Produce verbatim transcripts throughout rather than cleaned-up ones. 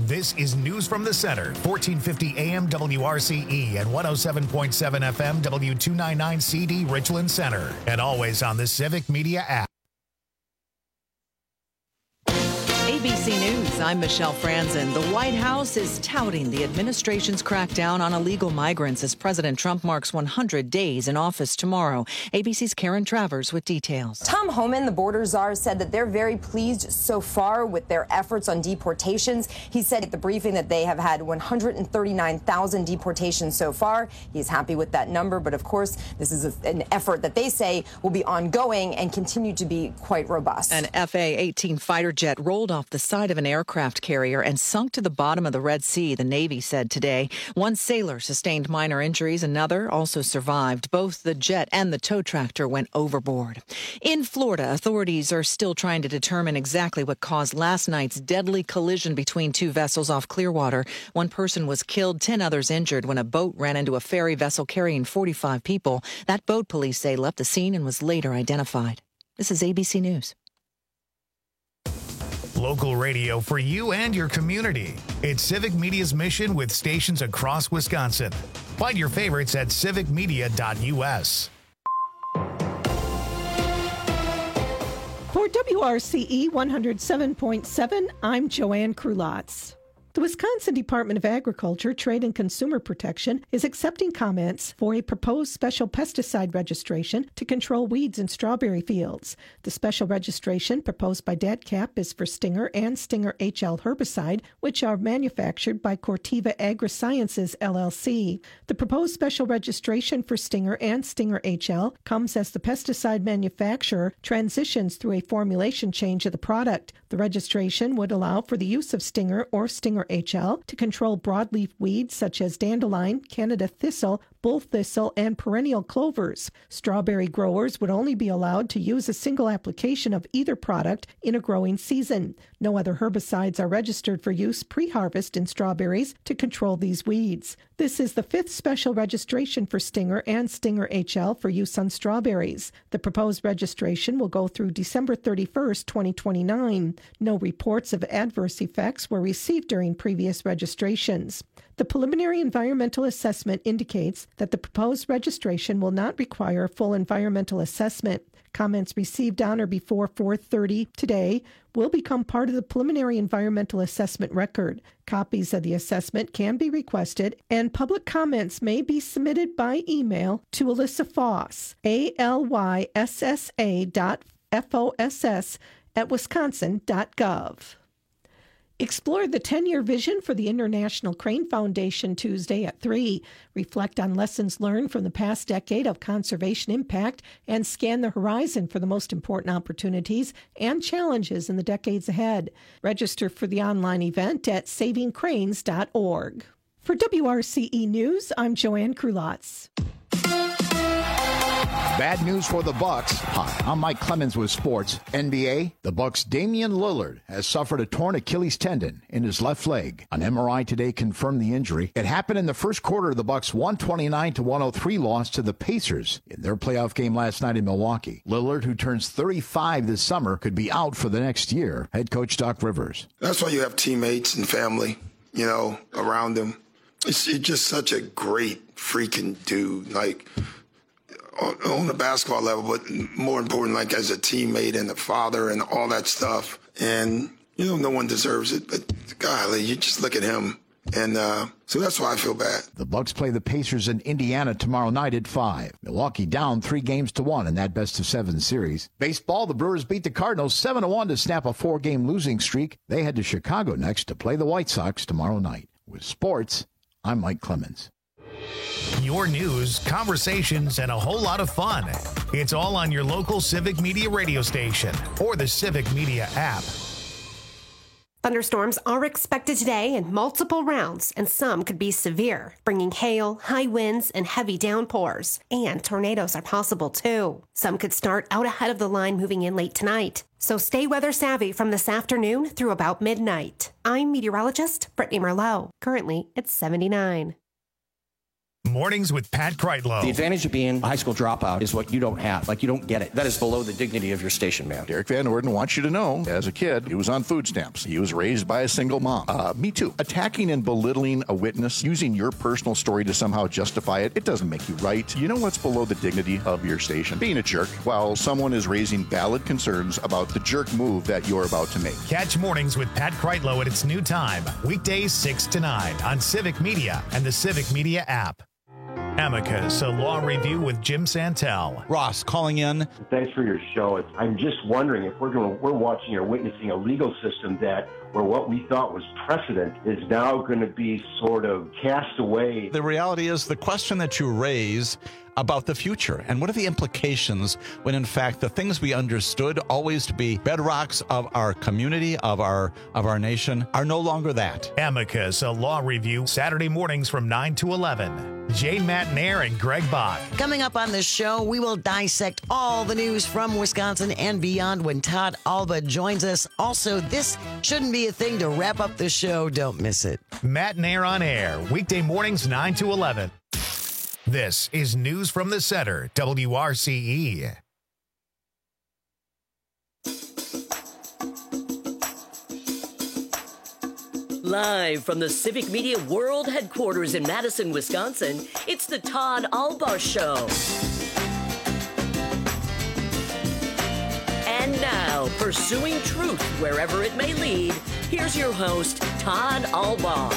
This is News from the Center, fourteen fifty A M W R C E and one oh seven point seven F M W two ninety-nine C D Richland Center. And always on the Civic Media app. A B C News, I'm Michelle Franzen. The White House is touting the administration's crackdown on illegal migrants as President Trump marks one hundred days in office tomorrow. A B C's Karen Travers with details. Tom Homan, the border czar, said that they're very pleased so far with their efforts on deportations. He said at the briefing that they have had one hundred thirty-nine thousand deportations so far. He's happy with that number, but of course, this is a, an effort that they say will be ongoing and continue to be quite robust. An F A eighteen fighter jet rolled off the side of an aircraft carrier and sunk to the bottom of the Red Sea, the Navy said today. One sailor sustained minor injuries. Another also survived. Both the jet and the tow tractor went overboard. In Florida, authorities are still trying to determine exactly what caused last night's deadly collision between two vessels off Clearwater. One person was killed, ten others injured when a boat ran into a ferry vessel carrying forty-five people. That boat, police say, left the scene and was later identified. This is A B C News. Local radio for you and your community. It's Civic Media's mission with stations across Wisconsin. Find your favorites at civic media dot U S. For W R C E one oh seven point seven, I'm Joanne Krulotz. The Wisconsin Department of Agriculture, Trade and Consumer Protection is accepting comments for a proposed special pesticide registration to control weeds in strawberry fields. The special registration proposed by D A D C A P is for Stinger and Stinger H L herbicide, which are manufactured by Corteva Agrisciences, L L C. The proposed special registration for Stinger and Stinger H L comes as the pesticide manufacturer transitions through a formulation change of the product. The registration would allow for the use of Stinger or Stinger H L to control broadleaf weeds such as dandelion, Canada thistle, bull thistle, and perennial clovers. Strawberry growers would only be allowed to use a single application of either product in a growing season. No other herbicides are registered for use pre-harvest in strawberries to control these weeds. This is the fifth special registration for Stinger and Stinger H L for use on strawberries. The proposed registration will go through December thirty-first, twenty twenty-nine. No reports of adverse effects were received during previous registrations. The preliminary environmental assessment indicates that the proposed registration will not require a full environmental assessment. Comments received on or before four thirty today will become part of the preliminary environmental assessment record. Copies of the assessment can be requested, and public comments may be submitted by email to Alyssa Foss, A L Y S S A dot F O S S at wisconsin dot gov. Explore the ten-year vision for the International Crane Foundation Tuesday at three. Reflect on lessons learned from the past decade of conservation impact and scan the horizon for the most important opportunities and challenges in the decades ahead. Register for the online event at saving cranes dot org. For W R C E News, I'm Joanne Krulotz. Bad news for the Bucks. Hi, I'm Mike Clemens with sports. N B A, the Bucks' Damian Lillard has suffered a torn Achilles tendon in his left leg. An M R I today confirmed the injury. It happened in the first quarter of the Bucks' one twenty-nine to one oh three loss to the Pacers in their playoff game last night in Milwaukee. Lillard, who turns thirty-five this summer, could be out for the next year. Head coach Doc Rivers. That's why you have teammates and family, you know, around him. It's just such a great freaking dude. Like, on the basketball level, but more important, like as a teammate and a father and all that stuff. And, you know, no one deserves it, but golly, you just look at him. And uh, so that's why I feel bad. The Bucks play the Pacers in Indiana tomorrow night at five. Milwaukee down three games to one in that best-of-seven series. Baseball, the Brewers beat the Cardinals seven to one to snap a four-game losing streak. They head to Chicago next to play the White Sox tomorrow night. With sports, I'm Mike Clemens. Your news, conversations, and a whole lot of fun. It's all on your local Civic Media radio station or the Civic Media app. Thunderstorms are expected today in multiple rounds, and some could be severe, bringing hail, high winds, and heavy downpours. And tornadoes are possible, too. Some could start out ahead of the line moving in late tonight. So stay weather savvy from this afternoon through about midnight. I'm meteorologist Brittany Merlot. Currently, it's seventy-nine. Mornings with Pat Kreitlow. The advantage of being a high school dropout is what you don't have. Like, you don't get it. That is below the dignity of your station, man. Derek Van Orden wants you to know, as a kid, he was on food stamps. He was raised by a single mom. Uh, me too. Attacking and belittling a witness, using your personal story to somehow justify it, it doesn't make you right. You know what's below the dignity of your station? Being a jerk while someone is raising valid concerns about the jerk move that you're about to make. Catch Mornings with Pat Kreitlow at its new time, weekdays six to nine on Civic Media and the Civic Media app. Amicus, a law review with Jim Santel. Ross calling in. Thanks for your show. It's, I'm just wondering if we're going, we're watching or witnessing a legal system that where what we thought was precedent is now going to be sort of cast away. The reality is the question that you raise about the future and what are the implications when in fact the things we understood always to be bedrocks of our community, of our of our nation, are no longer that. Amicus, a law review, Saturday mornings from nine to eleven. Jane Matnair and Greg Bach. Coming up on the show, we will dissect all the news from Wisconsin and beyond when Todd Alba joins us. Also, this shouldn't be a thing to wrap up the show. Don't miss it. Matnair on air, weekday mornings nine to eleven. This is News from the Center, W R C E. Live from the Civic Media World Headquarters in Madison, Wisconsin, it's the Todd Alba Show. And now, pursuing truth wherever it may lead, here's your host, Todd Alba.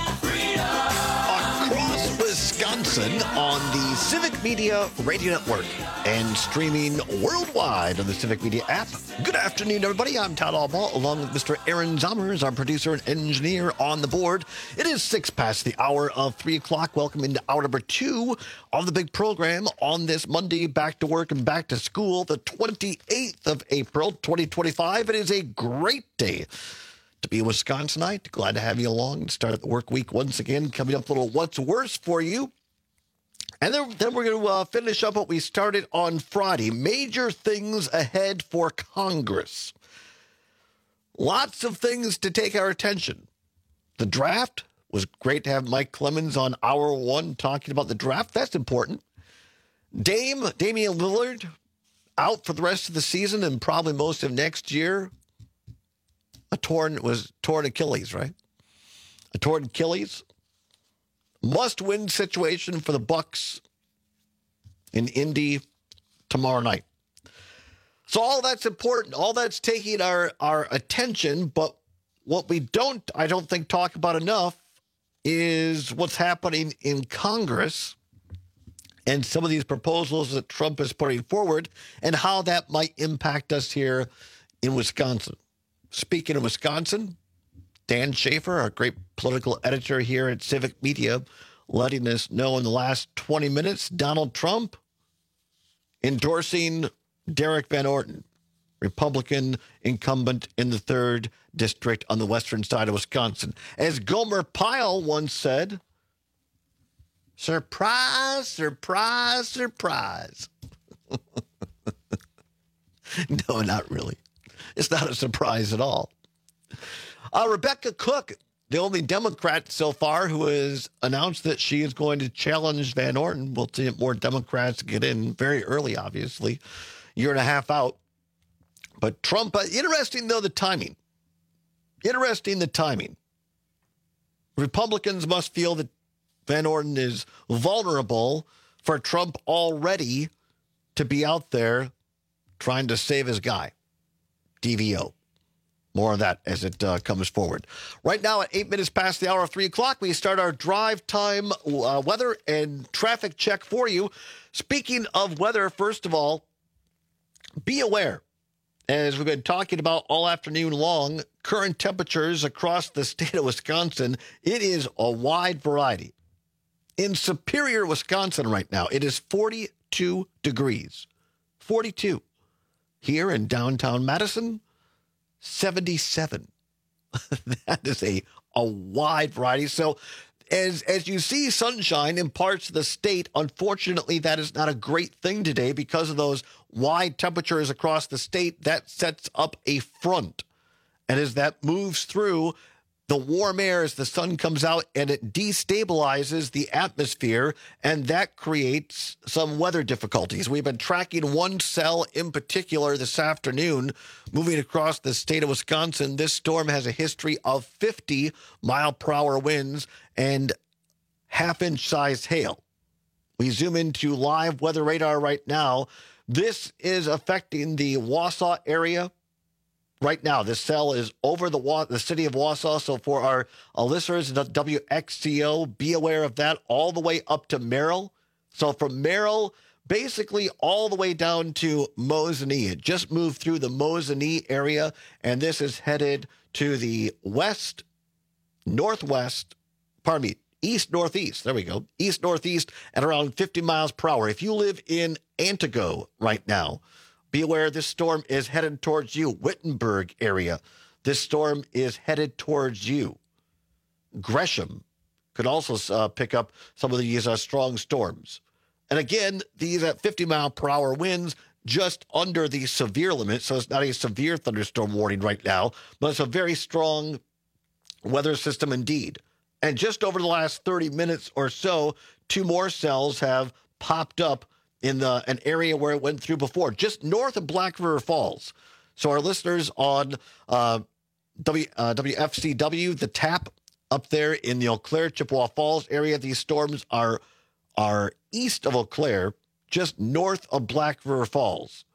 Across Wisconsin on the Civic Media Radio Network and streaming worldwide on the Civic Media app. Good afternoon, everybody. I'm Todd Alba, along with Mister Aaron Zommers, our producer and engineer on the board. It is six past the hour of three o'clock. Welcome into hour number two of the big program on this Monday, back to work and back to school, the twenty-eighth of April, twenty twenty-five. It is a great day to be a Wisconsinite. Glad to have you along and start the work week once again. Coming up a little what's worse for you. And then, then we're going to uh, finish up what we started on Friday. Major things ahead for Congress. Lots of things to take our attention. The draft was great to have Mike Clemens on hour one talking about the draft. That's important. Dame, Damian Lillard, out for the rest of the season and probably most of next year. A torn was torn Achilles, right? A torn Achilles. Must-win situation for the Bucks in Indy tomorrow night. So all that's important. All that's taking our, our attention. But what we don't, I don't think, talk about enough is what's happening in Congress and some of these proposals that Trump is putting forward and how that might impact us here in Wisconsin. Speaking of Wisconsin, Dan Schaefer, our great political editor here at Civic Media, letting us know in the last twenty minutes, Donald Trump endorsing Derek Van Orden, Republican incumbent in the third district on the western side of Wisconsin. As Gomer Pyle once said, surprise, surprise, surprise. No, not really. It's not a surprise at all. Uh, Rebecca Cook, the only Democrat so far who has announced that she is going to challenge Van Orden. We'll see more Democrats get in very early, obviously, year and a half out. But Trump, uh, interesting, though, the timing. Interesting, the timing. Republicans must feel that Van Orden is vulnerable for Trump already to be out there trying to save his guy. D V O. More of that as it uh, comes forward. Right now at eight minutes past the hour of three o'clock, we start our drive time uh, weather and traffic check for you. Speaking of weather, first of all, be aware, as we've been talking about all afternoon long, current temperatures across the state of Wisconsin, it is a wide variety. In Superior, Wisconsin right now, it is forty-two degrees. forty-two. Here in downtown Madison, seventy-seven. That is a, a wide variety. So as, as you see sunshine in parts of the state, unfortunately, that is not a great thing today because of those wide temperatures across the state. That sets up a front. And as that moves through, the warm air as the sun comes out, and it destabilizes the atmosphere, and that creates some weather difficulties. We've been tracking one cell in particular this afternoon, moving across the state of Wisconsin. This storm has a history of fifty mile per hour winds and half-inch sized hail. We zoom into live weather radar right now. This is affecting the Wausau area. Right now, this cell is over the the city of Wausau. So for our uh, listeners at W X C O, be aware of that all the way up to Merrill. So from Merrill, basically all the way down to Mosinee. It just moved through the Mosinee area, and this is headed to the west, northwest, pardon me, east-northeast. There we go. East-northeast at around fifty miles per hour. If you live in Antigo right now, be aware this storm is headed towards you. Wittenberg area, this storm is headed towards you. Gresham could also uh, pick up some of these uh, strong storms. And again, these at fifty mile per hour winds, just under the severe limit. So it's not a severe thunderstorm warning right now, but it's a very strong weather system indeed. And just over the last thirty minutes or so, two more cells have popped up in the an area where it went through before, just north of Black River Falls. So our listeners on uh, w, uh, W F C W, the tap up there in the Eau Claire, Chippewa Falls area, these storms are, are east of Eau Claire, just north of Black River Falls.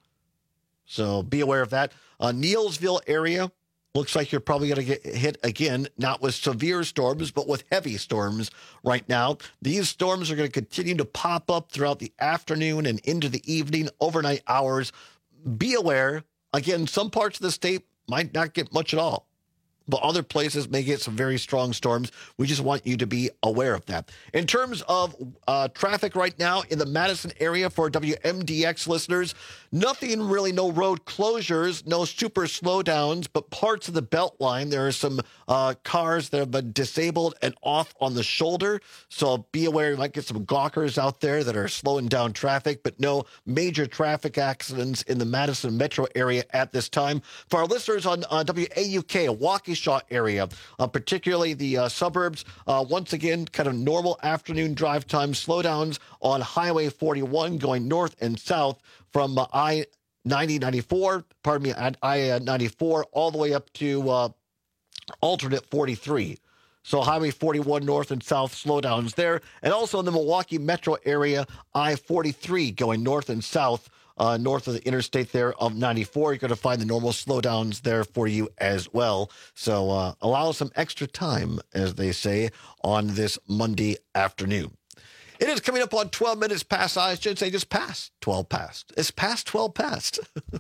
So be aware of that. Uh, Neilsville area, looks like you're probably going to get hit again, not with severe storms, but with heavy storms right now. These storms are going to continue to pop up throughout the afternoon and into the evening, overnight hours. Be aware, again, some parts of the state might not get much at all, but other places may get some very strong storms. We just want you to be aware of that. In terms of uh, traffic right now in the Madison area for W M D X listeners, nothing really, no road closures, no super slowdowns, but parts of the Beltline, there are some uh, cars that have been disabled and off on the shoulder. So be aware, you might get some gawkers out there that are slowing down traffic, but no major traffic accidents in the Madison metro area at this time. For our listeners on uh, W A U K, Waukesha area, uh, particularly the uh, suburbs, uh, once again, kind of normal afternoon drive time slowdowns on Highway forty-one going north and south from uh, I ninety ninety-four, pardon me, I ninety-four all the way up to uh, alternate forty-three. So Highway forty-one north and south slowdowns there. And also in the Milwaukee metro area, I forty-three going north and south, uh, north of the interstate there of ninety-four. You're going to find the normal slowdowns there for you as well. So uh, allow some extra time, as they say, on this Monday afternoon. It is coming up on twelve minutes past, I should say just past twelve past. It's past twelve past.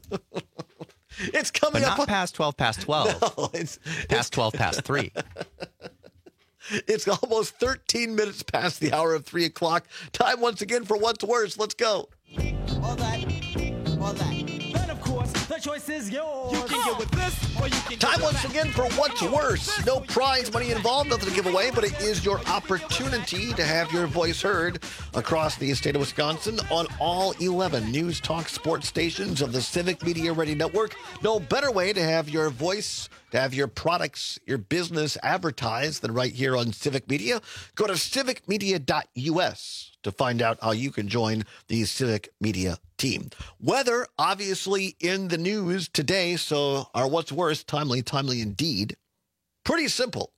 It's coming but up not on, past twelve past twelve. No, it's past it's, twelve past three. It's almost thirteen minutes past the hour of three o'clock. Time once again for What's Worse. Let's go. All that, all that. Then of course, the choice is yours. You can get with this, or you can Time get once with again for What's Worse. No prize money involved, nothing to give away, but it is your opportunity to have your voice heard across the state of Wisconsin on all eleven news, talk, sports stations of the Civic Media Radio Network. No better way to have your voice, to have your products, your business advertised than right here on Civic Media. Go to civic media dot u s to find out how you can join the Civic Media team. Weather, obviously, in the news today, so our What's Worse, timely, timely indeed. Pretty simple.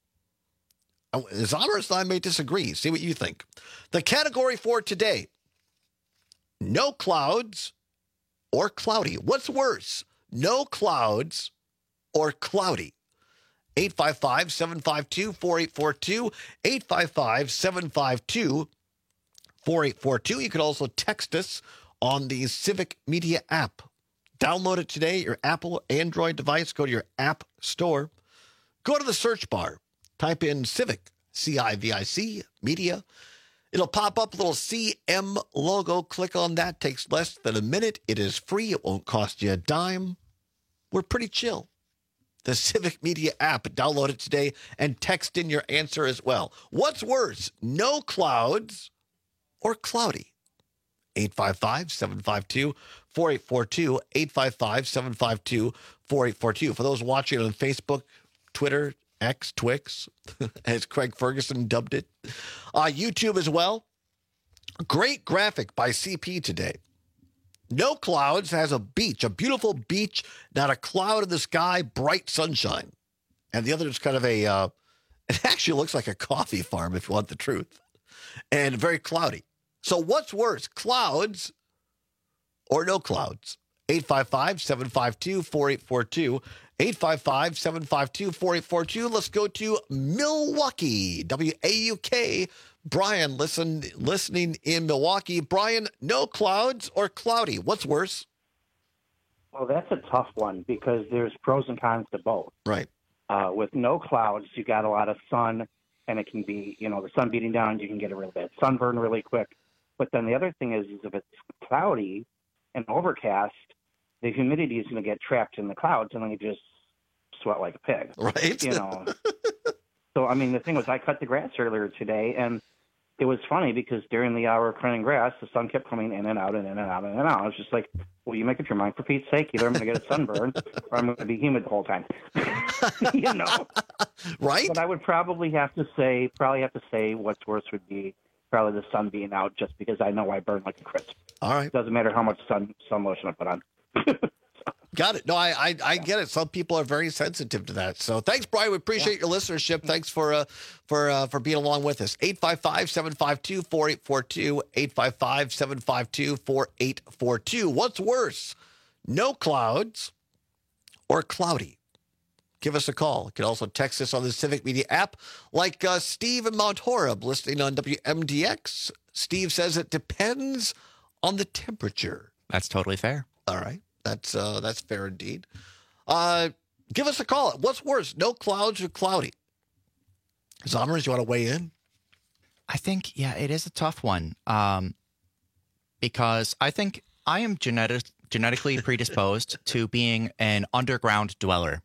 Zomers and I may disagree. See what you think. The category for today, no clouds or cloudy. What's worse, no clouds or cloudy? eight five five, seven five two, four eight four two, eight five five, seven five two, four eight four two. You can also text us on the Civic Media app. Download it today, your Apple, Android device. Go to your app store. Go to the search bar. Type in Civic, C I V I C, Media. It'll pop up a little C M logo. Click on that. Takes less than a minute. It is free. It won't cost you a dime. We're pretty chill. The Civic Media app. Download it today and text in your answer as well. What's worse, no clouds or cloudy? eight five five, seven five two, four eight four two, eight five five, seven five two, four eight four two. For those watching on Facebook, Twitter, X, Twix, as Craig Ferguson dubbed it. Uh, YouTube as well. Great graphic by C P today. No clouds has a beach, a beautiful beach, not a cloud in the sky, bright sunshine. And the other is kind of a, uh, it actually looks like a coffee farm if you want the truth. And very cloudy. So what's worse, clouds or no clouds? eight five five, seven five two, four eight four two. eight five five, seven five two, four eight four two. Let's go to Milwaukee, W A U K. Brian, listen, listening in Milwaukee. Brian, no clouds or cloudy? What's worse? Well, that's a tough one because there's pros and cons to both. Right. Uh, with no clouds, you got a lot of sun, and it can be, you know, the sun beating down, you can get a real bad sunburn really quick. But then the other thing is, is if it's cloudy and overcast, the humidity is going to get trapped in the clouds, and then you just sweat like a pig. Right. You know. So, I mean, the thing was, I cut the grass earlier today, and it was funny because during the hour of cutting grass, the sun kept coming in and out and in and out and in and out. I was just like, well, you make up your mind, for Pete's sake. Either I'm going to get a sunburn or I'm going to be humid the whole time. You know? Right? But I would probably have to say, probably have to say what's worse would be probably the sun being out, just because I know I burn like a crisp. All right. Doesn't matter how much sun, sun lotion I put on. Got it. No, I, I I get it. Some people are very sensitive to that. So thanks, Brian. We appreciate your listenership. Thanks for uh, for uh, for being along with us. eight five five, seven five two, four eight four two. eight five five, seven five two, four eight four two. What's worse, no clouds or cloudy? Give us a call. You can also text us on the Civic Media app, like uh, Steve in Mount Horeb listening on W M D X. Steve says it depends on the temperature. That's totally fair. All right. That's uh, that's fair indeed. Uh, give us a call. What's worse, no clouds or cloudy? Zommers, you want to weigh in? I think, yeah, it is a tough one um, because I think I am genetic, genetically predisposed to being an underground dweller.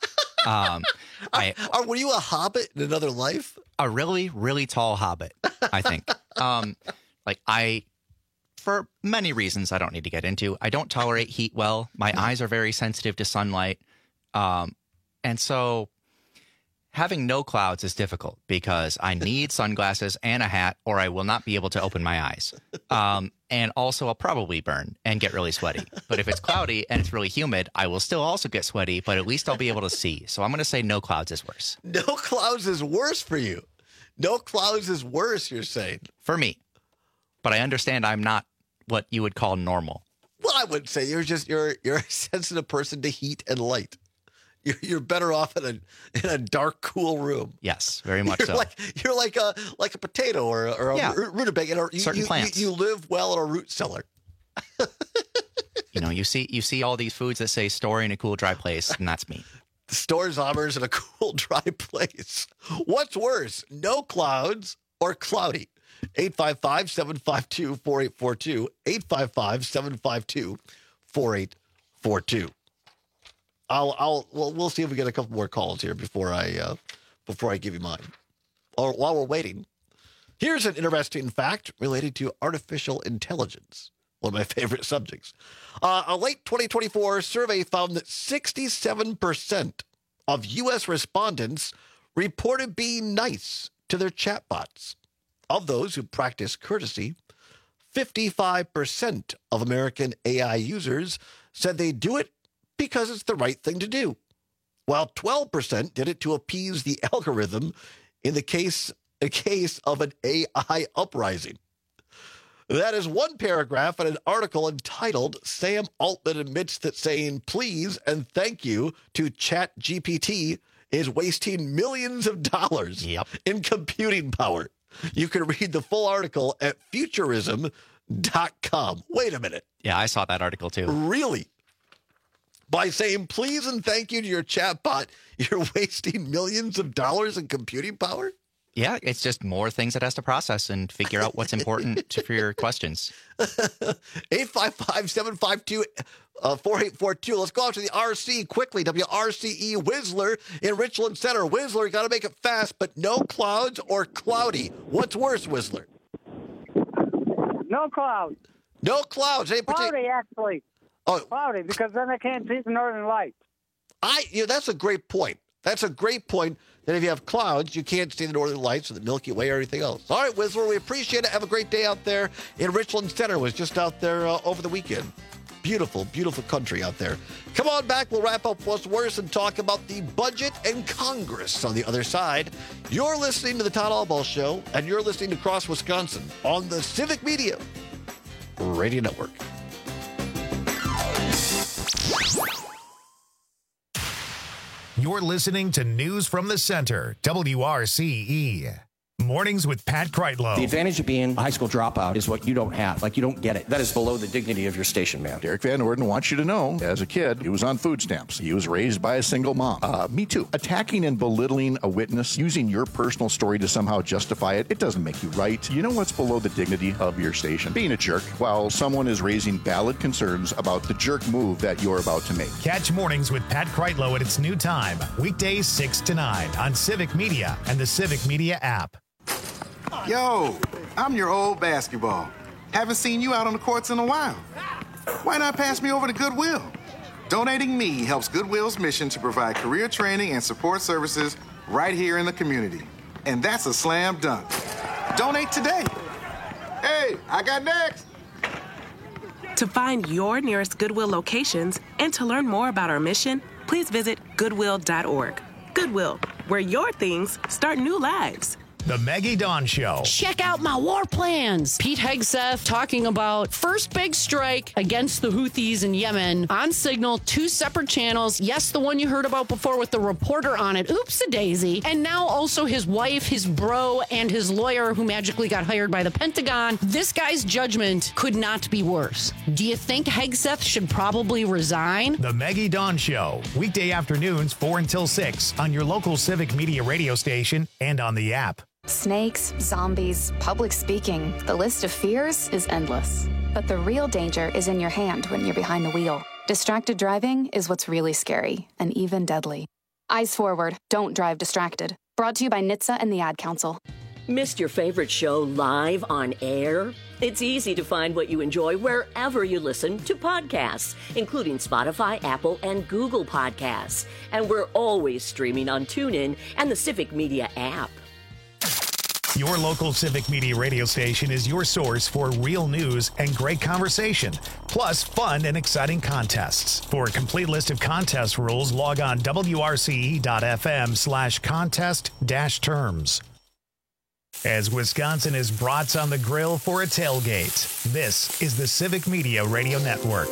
Um, I, Are, were you a hobbit in another life? A really, really tall hobbit, I think. um, like I... For many reasons I don't need to get into. I don't tolerate heat well. My eyes are very sensitive to sunlight. Um, and so having no clouds is difficult because I need sunglasses and a hat or I will not be able to open my eyes. Um, and also I'll probably burn and get really sweaty. But if it's cloudy and it's really humid, I will still also get sweaty, but at least I'll be able to see. So I'm going to say no clouds is worse. No clouds is worse for you. No clouds is worse, you're saying. For me. But I understand I'm not what you would call normal. Well, I wouldn't say you're just you're you're a sensitive person to heat and light. You're you're better off in a in a dark, cool room. Yes, very much you're so. Like you're like a like a potato or a, or a yeah. rutabaga. Or you, Certain you, plants. You, you live well in a root cellar. You know, you see you see all these foods that say store in a cool, dry place, and that's me. Store Zommers in a cool, dry place. What's worse, no clouds or cloudy? eight five five, seven five two, four eight four two. eight five five, seven five two, four eight four two. I'll, I'll, well, we'll see if we get a couple more calls here before I, uh, before I give you mine. Or while we're waiting, here's an interesting fact related to artificial intelligence. One of my favorite subjects. Uh, a late twenty twenty-four survey found that sixty-seven percent of U S respondents reported being nice to their chatbots. Of those who practice courtesy, fifty-five percent of American A I users said they do it because it's the right thing to do, while twelve percent did it to appease the algorithm in the case, a case of an A I uprising. That is one paragraph in an article entitled Sam Altman Admits That Saying Please and Thank You to ChatGPT is Wasting Millions of Dollars yep. in Computing Power. You can read the full article at futurism dot com. Wait a minute. Yeah, I saw that article too. Really? By saying please and thank you to your chatbot, you're wasting millions of dollars in computing power? Yeah, it's just more things it has to process and figure out what's important to, for your questions. eight five five, seven five two, four eight four two. Let's go out to the R C quickly. W R C E Whistler in Richland Center. Whistler, got to make it fast, but no clouds or cloudy. What's worse, Whistler? No clouds. No clouds. Any partic- Cloudy, actually. Oh. Cloudy, because then I can't see the northern lights. I, you know, that's a great point. That's a great point. That if you have clouds, you can't see the northern lights or the Milky Way or anything else. All right, Whistler, we appreciate it. Have a great day out there in Richland Center. Was just out there uh, over the weekend. Beautiful, beautiful country out there. Come on back. We'll wrap up What's Worse and talk about the budget and Congress on the other side. You're listening to the Todd Albaugh Show, and you're listening to Cross Wisconsin on the Civic Media Radio Network. You're listening to News from the Center, W R C E. Mornings with Pat Kreitlow. The advantage of being a high school dropout is what you don't have. Like, you don't get it. That is below the dignity of your station, man. Derek Van Orden wants you to know, as a kid, he was on food stamps. He was raised by a single mom. Uh, me too. Attacking and belittling a witness, using your personal story to somehow justify it, it doesn't make you right. You know what's below the dignity of your station? Being a jerk while someone is raising valid concerns about the jerk move that you're about to make. Catch Mornings with Pat Kreitlow at its new time, weekdays six to nine on Civic Media and the Civic Media app. Yo, I'm your old basketball. Haven't seen you out on the courts in a while. Why not pass me over to Goodwill? Donating me helps Goodwill's mission to provide career training and support services right here in the community. And that's a slam dunk. Donate today. Hey, I got next. To find your nearest Goodwill locations and to learn more about our mission, please visit goodwill dot org. Goodwill, where your things start new lives. The Maggie Dawn Show. Check out my war plans. Pete Hegseth talking about first big strike against the Houthis in Yemen on Signal, two separate channels. Yes, the one you heard about before with the reporter on it. Oops-a-daisy. And now also his wife, his bro, and his lawyer who magically got hired by the Pentagon. This guy's judgment could not be worse. Do you think Hegseth should probably resign? The Maggie Dawn Show. Weekday afternoons, four until six on your local Civic Media radio station and on the app. Snakes, zombies, public speaking. The list of fears is endless. But the real danger is in your hand when you're behind the wheel. Distracted driving is what's really scary and even deadly. Eyes forward. Don't drive distracted. Brought to you by N H T S A and the Ad Council. Missed your favorite show live on air? It's easy to find what you enjoy wherever you listen to podcasts, including Spotify, Apple, and Google Podcasts. And we're always streaming on TuneIn and the Civic Media app. Your local Civic Media radio station is your source for real news and great conversation, plus fun and exciting contests. For a complete list of contest rules, log on W R C E dot F M slash contest dash terms. As Wisconsin is brats on the grill for a tailgate, this is the Civic Media Radio Network.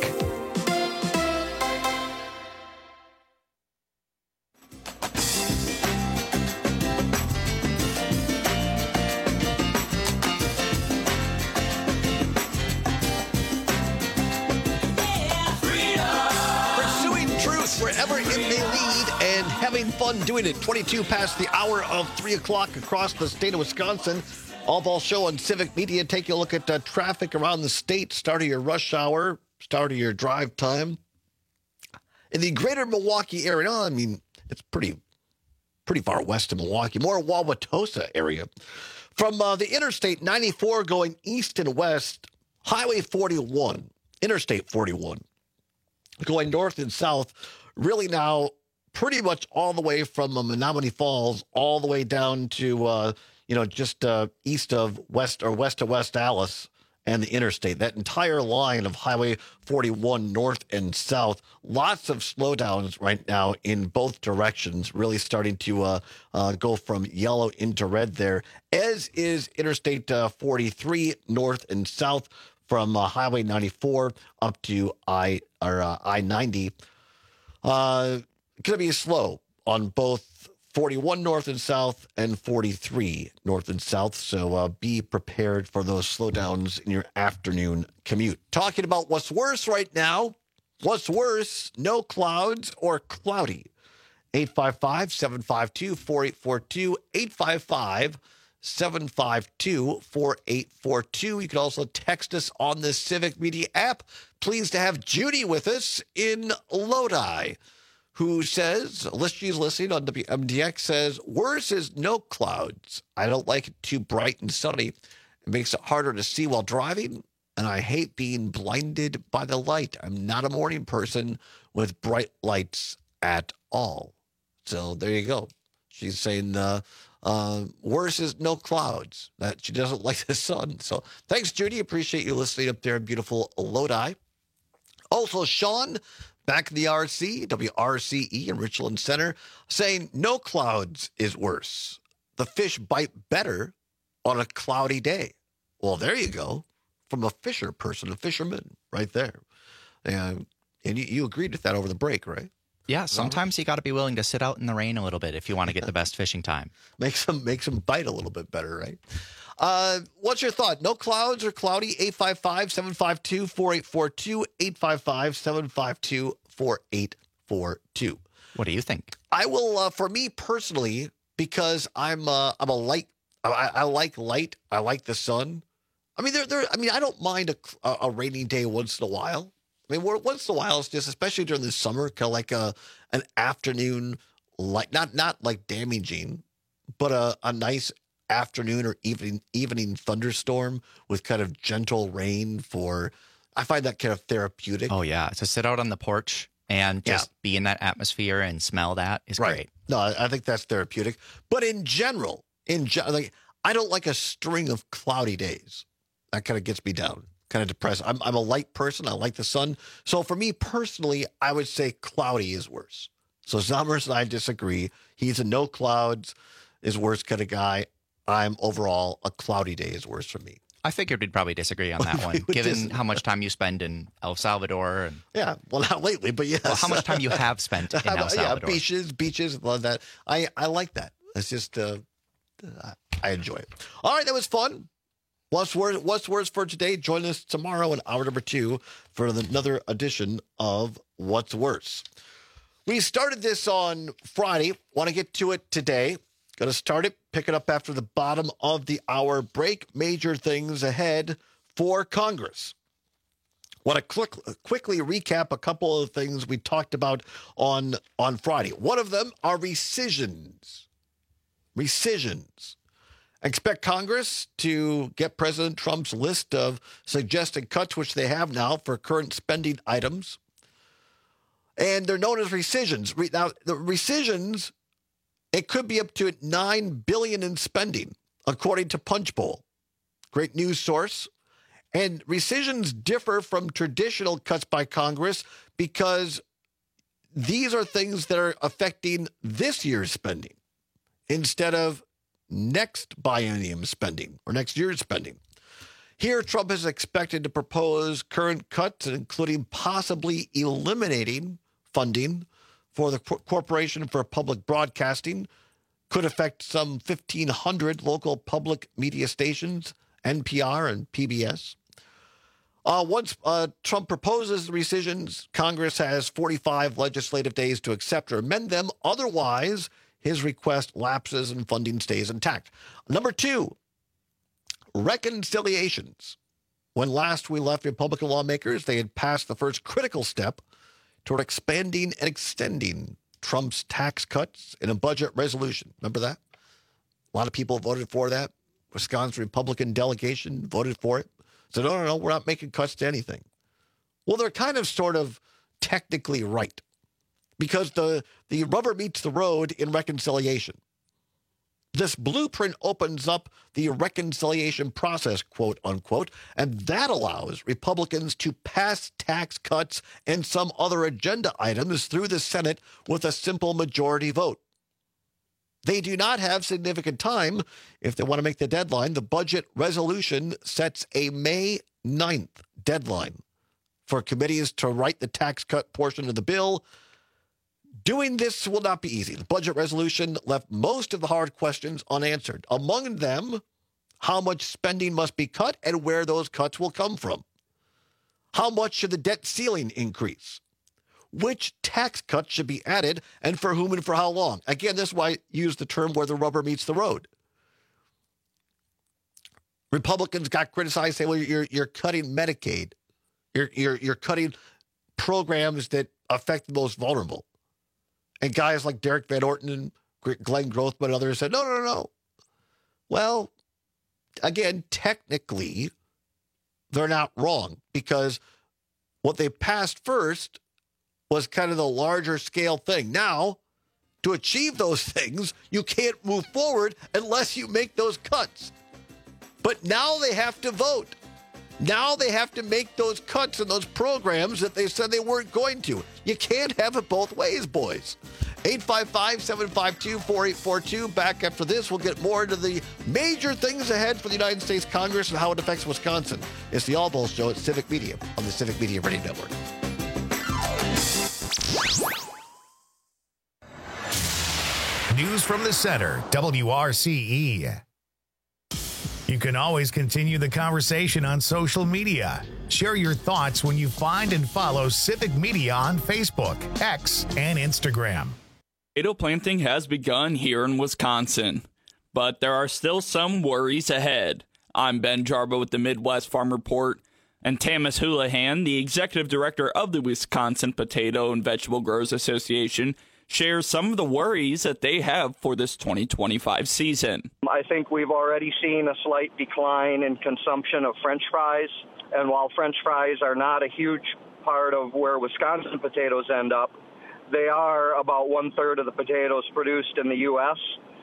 Having fun doing it. twenty-two past the hour of three o'clock across the state of Wisconsin. Albaugh Show on Civic Media. Take a look at uh, traffic around the state. Start of your rush hour. Start of your drive time. In the greater Milwaukee area, I mean, it's pretty pretty far west of Milwaukee. More Wauwatosa area. From uh, the Interstate ninety-four going east and west, Highway forty-one, Interstate forty-one, going north and south, really now pretty much all the way from uh, Menominee Falls all the way down to, uh, you know, just uh, east of West or west of West Allis and the interstate. That entire line of Highway forty-one north and south. Lots of slowdowns right now in both directions, really starting to uh, uh, go from yellow into red there, as is Interstate uh, forty-three north and south from uh, Highway ninety-four up to I or uh, I ninety. Uh, going to be slow on both forty-one north and south and forty-three north and south. So uh, be prepared for those slowdowns in your afternoon commute. Talking about what's worse right now. What's worse, no clouds or cloudy. eight five five, seven five two, four eight four two, eight five five, seven five two, four eight four two. You can also text us on the Civic Media app. Pleased to have Judy with us in Lodi, who says, she's listening on W M D X, says, worse is no clouds. I don't like it too bright and sunny. It makes it harder to see while driving, and I hate being blinded by the light. I'm not a morning person with bright lights at all. So there you go. She's saying uh, uh, worse is no clouds. That she doesn't like the sun. So thanks, Judy. Appreciate you listening up there in beautiful Lodi. Also, Sean, back in the R C, W R C E in Richland Center, saying no clouds is worse. The fish bite better on a cloudy day. Well, there you go. From a fisher person, a fisherman right there. And, and you, you agreed with that over the break, right? Yeah, sometimes you got to be willing to sit out in the rain a little bit if you want to get the best fishing time. Makes them, makes them bite a little bit better, right? Uh, what's your thought? No clouds or cloudy? eight five five, seven five two, four eight four two, eight five five, seven five two, four eight four two. What do you think? I will, uh, for me personally, because I'm uh, I'm a light, I, I like light, I like the sun. I mean, there, there. I mean, I don't mind a, a rainy day once in a while. I mean, once in a while, it's just, especially during the summer, kind of like a an afternoon light, not not like damaging, but a, a nice afternoon or evening evening thunderstorm with kind of gentle rain. For I find that kind of therapeutic. Oh yeah, to sit out on the porch and just yeah. be in that atmosphere and smell that is right. great. No, I think that's therapeutic. But in general, in ge- like I don't like a string of cloudy days. That kind of gets me down. Kind of depressed. I'm I'm a light person. I like the sun. So for me personally, I would say cloudy is worse. So Zommers and I disagree. He's a no clouds is worse kind of guy. I'm overall a cloudy day is worse for me. I figured we'd probably disagree on that one, given dis- how much time you spend in El Salvador. And yeah, well, not lately, but yes. Well, how much time you have spent in El Salvador. Yeah, beaches, beaches, love that. I, I like that. It's just, uh, I enjoy it. All right, that was fun. What's words, what's words for today? Join us tomorrow in hour number two for another edition of What's Worse. We started this on Friday. Want to get to it today. Going to start it, pick it up after the bottom of the hour break. Major things ahead for Congress. Want to quick, quickly recap a couple of things we talked about on, on Friday. One of them are rescissions. Rescissions. Expect Congress to get President Trump's list of suggested cuts, which they have now for current spending items. And they're known as rescissions. Now, the rescissions, it could be up to nine billion dollars in spending, according to Punchbowl. Great news source. And rescissions differ from traditional cuts by Congress because these are things that are affecting this year's spending instead of next biennium spending or next year's spending. Here, Trump is expected to propose current cuts, including possibly eliminating funding for the Corporation for Public Broadcasting. Could affect some fifteen hundred local public media stations, N P R and P B S. Uh, once uh, Trump proposes the rescissions, Congress has forty-five legislative days to accept or amend them. Otherwise, his request lapses and funding stays intact. Number two, reconciliations. When last we left Republican lawmakers, they had passed the first critical step toward expanding and extending Trump's tax cuts in a budget resolution. Remember that? A lot of people voted for that. Wisconsin Republican delegation voted for it. Said, no, no, no, we're not making cuts to anything. Well, they're kind of sort of technically right, because the, the rubber meets the road in reconciliation. This blueprint opens up the reconciliation process, quote unquote, and that allows Republicans to pass tax cuts and some other agenda items through the Senate with a simple majority vote. They do not have significant time if they want to make the deadline. The budget resolution sets a May ninth deadline for committees to write the tax cut portion of the bill. Doing this will not be easy. The budget resolution left most of the hard questions unanswered. Among them, how much spending must be cut and where those cuts will come from. How much should the debt ceiling increase? Which tax cuts should be added and for whom and for how long? Again, this is why I use the term where the rubber meets the road. Republicans got criticized, saying, well, you're, you're cutting Medicaid. You're, you're, you're cutting programs that affect the most vulnerable. And guys like Derek Van Orton and Glenn Grothman and others said, no, no, no, no. Well, again, technically, they're not wrong, because what they passed first was kind of the larger scale thing. Now, to achieve those things, you can't move forward unless you make those cuts. But now they have to vote. Now they have to make those cuts in those programs that they said they weren't going to. You can't have it both ways, boys. eight five five, seven five two, four eight four two. Back after this, we'll get more into the major things ahead for the United States Congress and how it affects Wisconsin. It's the All Balls Show at Civic Media on the Civic Media Radio Network. News from the center, W R C E. You can always continue the conversation on social media. Share your thoughts when you find and follow Civic Media on Facebook, X, and Instagram. Tomato planting has begun here in Wisconsin, but there are still some worries ahead. I'm Ben Jarbo with the Midwest Farm Report, and Tamis Houlihan, the executive director of the Wisconsin Potato and Vegetable Growers Association, shares some of the worries that they have for this twenty twenty-five season. I think we've already seen a slight decline in consumption of French fries, and while French fries are not a huge part of where Wisconsin potatoes end up, they are about one-third of the potatoes produced in the U S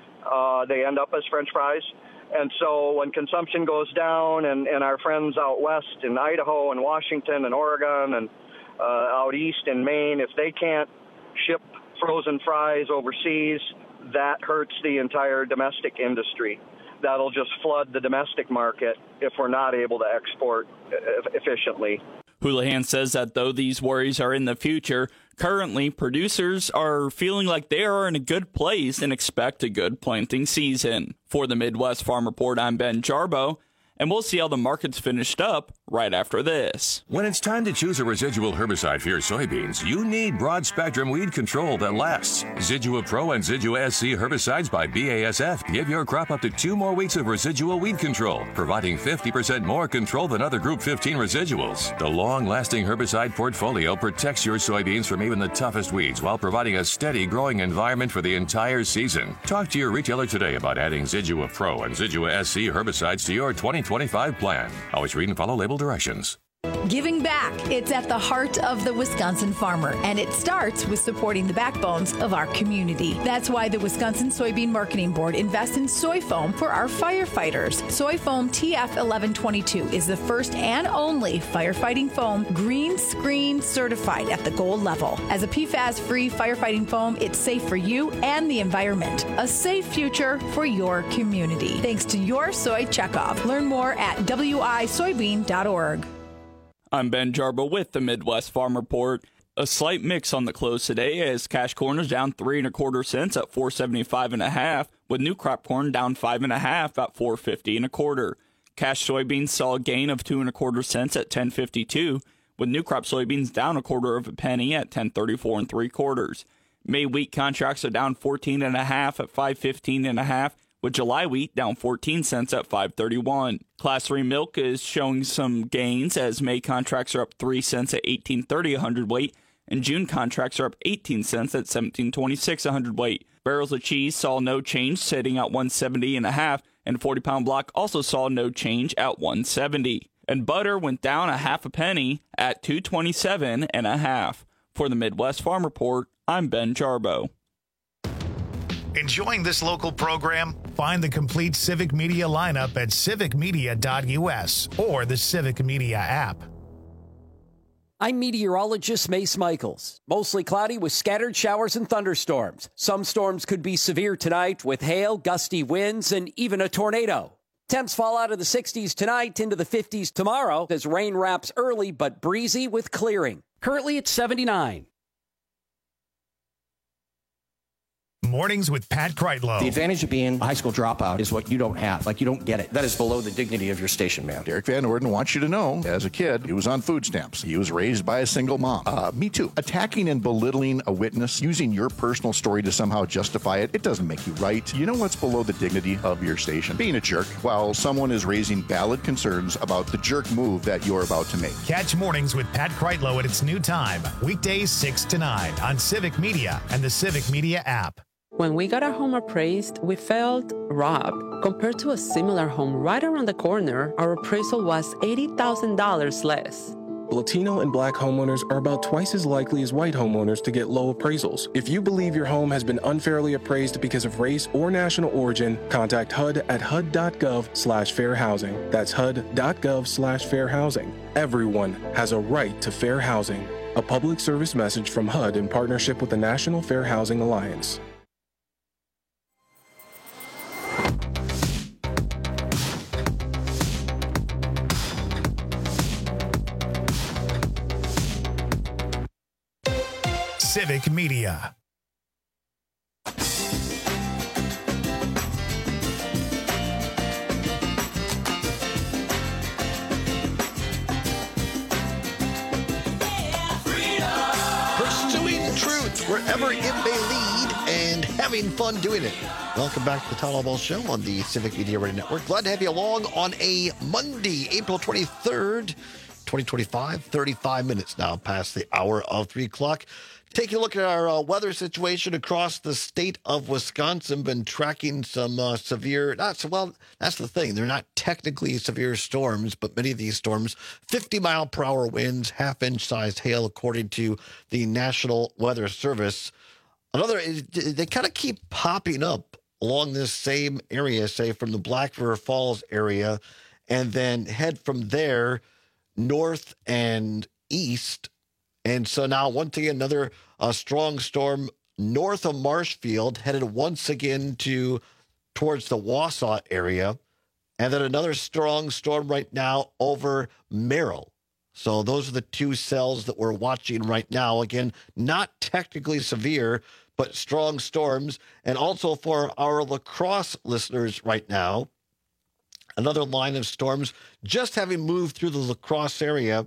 Uh, they end up as French fries. And so when consumption goes down and, and our friends out west in Idaho and Washington and Oregon and uh, out east in Maine, if they can't ship frozen fries overseas, that hurts the entire domestic industry. That'll just flood the domestic market if we're not able to export efficiently. Houlihan says that though these worries are in the future, currently producers are feeling like they are in a good place and expect a good planting season. For the Midwest Farm Report, I'm Ben Jarbo, and we'll see how the market's finished up right after this. When it's time to choose a residual herbicide for your soybeans, you need broad-spectrum weed control that lasts. Zidua Pro and Zidua S C herbicides by B A S F give your crop up to two more weeks of residual weed control, providing fifty percent more control than other Group fifteen residuals. The long-lasting herbicide portfolio protects your soybeans from even the toughest weeds while providing a steady growing environment for the entire season. Talk to your retailer today about adding Zidua Pro and Zidua S C herbicides to your twenty twenty-five plan. Always read and follow label directions. Giving back. It's at the heart of the Wisconsin farmer, and it starts with supporting the backbones of our community. That's why the Wisconsin Soybean Marketing Board invests in soy foam for our firefighters. Soy foam T F eleven twenty-two is the first and only firefighting foam green screen certified at the gold level. As a P FAS-free firefighting foam, it's safe for you and the environment. A safe future for your community. Thanks to your soy checkoff. Learn more at W I soybean dot org. I'm Ben Jarbo with the Midwest Farm Report. A slight mix on the close today as cash corn is down three and a quarter cents at four seventy-five and a half, with new crop corn down five and a half at four fifty and a quarter. Cash soybeans saw a gain of two and a quarter cents at ten fifty-two, with new crop soybeans down a quarter of a penny at ten thirty-four and three quarters. May wheat contracts are down fourteen and a half at five fifteen and a half, with July wheat down fourteen cents at five thirty-one. Class three milk is showing some gains as May contracts are up three cents at eighteen thirty a hundredweight, and June contracts are up eighteen cents at seventeen twenty-six a hundredweight. Barrels of cheese saw no change, sitting at one seventy and a half, and forty pound block also saw no change at one seventy. And butter went down a half a penny at two twenty-seven and a half. For the Midwest Farm Report, I'm Ben Jarbo. Enjoying this local program? Find the complete Civic Media lineup at civic media dot U S or the Civic Media app. I'm meteorologist Mace Michaels. Mostly cloudy with scattered showers and thunderstorms. Some storms could be severe tonight with hail, gusty winds, and even a tornado. Temps fall out of the sixties tonight into the fifties tomorrow as rain wraps early but breezy with clearing. Currently it's seventy-nine. Mornings with Pat Kreitlow. The advantage of being a high school dropout is what you don't have. Like, you don't get it. That is below the dignity of your station, man. Derek Van Orden wants you to know, as a kid, he was on food stamps. He was raised by a single mom. Uh, me too. Attacking and belittling a witness, using your personal story to somehow justify it, it doesn't make you right. You know what's below the dignity of your station? Being a jerk while someone is raising valid concerns about the jerk move that you're about to make. Catch Mornings with Pat Kreitlow at its new time, weekdays six to nine on Civic Media and the Civic Media app. When we got our home appraised, we felt robbed. Compared to a similar home right around the corner, our appraisal was eighty thousand dollars less. Latino and black homeowners are about twice as likely as white homeowners to get low appraisals. If you believe your home has been unfairly appraised because of race or national origin, contact H U D at H U D dot gov slash fair housing. That's H U D dot gov slash fair housing. Everyone has a right to fair housing. A public service message from H U D in partnership with the National Fair Housing Alliance. Civic Media. Pursuing truth wherever it may lead and having fun doing it. Welcome back to the Todd Ball Show on the Civic Media Radio Network. Glad to have you along on a Monday, April twenty-third, twenty twenty-five. thirty-five minutes now past the hour of three o'clock. Taking a look at our uh, weather situation across the state of Wisconsin. Been tracking some uh, severe, not so well, that's the thing. They're not technically severe storms, but many of these storms, fifty mile per hour winds, half inch sized hail, according to the National Weather Service. Another, they kind of keep popping up along this same area, say from the Black River Falls area, and then head from there north and east. And so now, once again, another uh, strong storm north of Marshfield, headed once again to towards the Wausau area. And then another strong storm right now over Merrill. So those are the two cells that we're watching right now. Again, not technically severe, but strong storms. And also for our La Crosse listeners right now, another line of storms just having moved through the La Crosse area.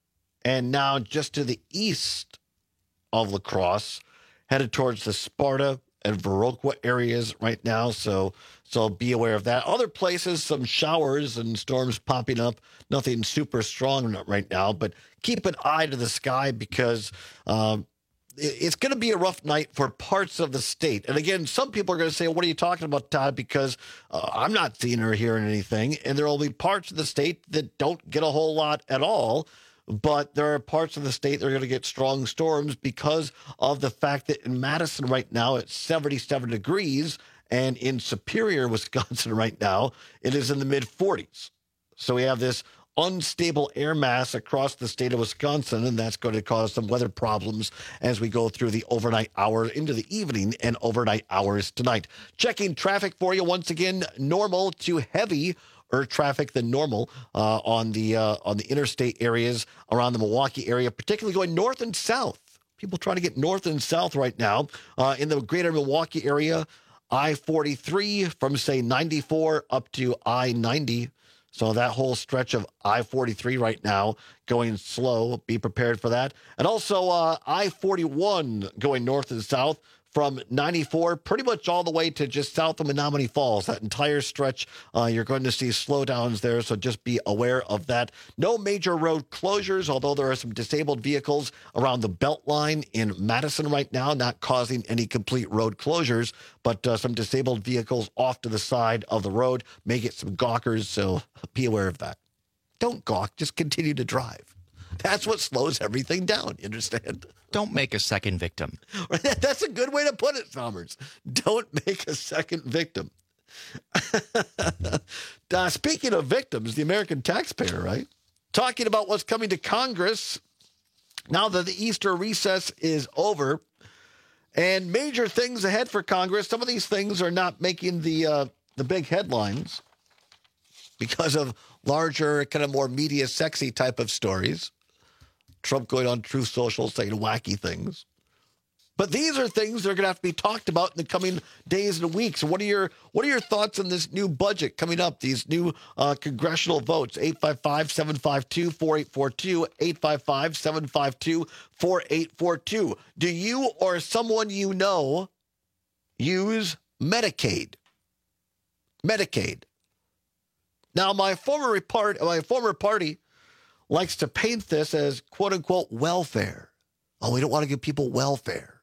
And now just to the east of La Crosse, headed towards the Sparta and Viroqua areas right now. So so be aware of that. Other places, some showers and storms popping up. Nothing super strong right now, but keep an eye to the sky because um, it, it's going to be a rough night for parts of the state. And again, some people are going to say, what are you talking about, Todd? Because uh, I'm not seeing or hearing anything. And there will be parts of the state that don't get a whole lot at all. But there are parts of the state that are going to get strong storms because of the fact that in Madison right now it's seventy-seven degrees, and in Superior, Wisconsin right now, it is in the mid forties. So we have this unstable air mass across the state of Wisconsin, and that's going to cause some weather problems as we go through the overnight hours into the evening and overnight hours tonight. Checking traffic for you once again, normal to heavy or traffic than normal uh, on the uh, on the interstate areas around the Milwaukee area, particularly going north and south. People trying to get north and south right now uh, in the greater Milwaukee area. I forty-three from, say, ninety-four up to I ninety. So that whole stretch of I forty-three right now going slow. Be prepared for that. And also uh, I forty-one going north and south from ninety-four pretty much all the way to just south of Menominee Falls. That entire stretch, uh, you're going to see slowdowns there, so just be aware of that. No major road closures, although there are some disabled vehicles around the Beltline in Madison right now, not causing any complete road closures, but uh, some disabled vehicles off to the side of the road may get some gawkers, so be aware of that. Don't gawk, just continue to drive. That's what slows everything down, you understand? Don't make a second victim. That's a good way to put it, Summers. Don't make a second victim. uh, speaking of victims, the American taxpayer, right? Talking about what's coming to Congress now that the Easter recess is over and major things ahead for Congress. Some of these things are not making the uh, the big headlines because of larger, kind of more media sexy type of stories. Trump going on Truth Social saying wacky things. But these are things that are going to have to be talked about in the coming days and weeks. What are your what are your thoughts on this new budget coming up, these new uh, congressional votes? eight five five, seven five two, four eight four two, eight five five, seven five two, four eight four two. Do you or someone you know use Medicaid? Medicaid. Now, my former, part, my former party likes to paint this as quote-unquote welfare. Oh, we don't want to give people welfare.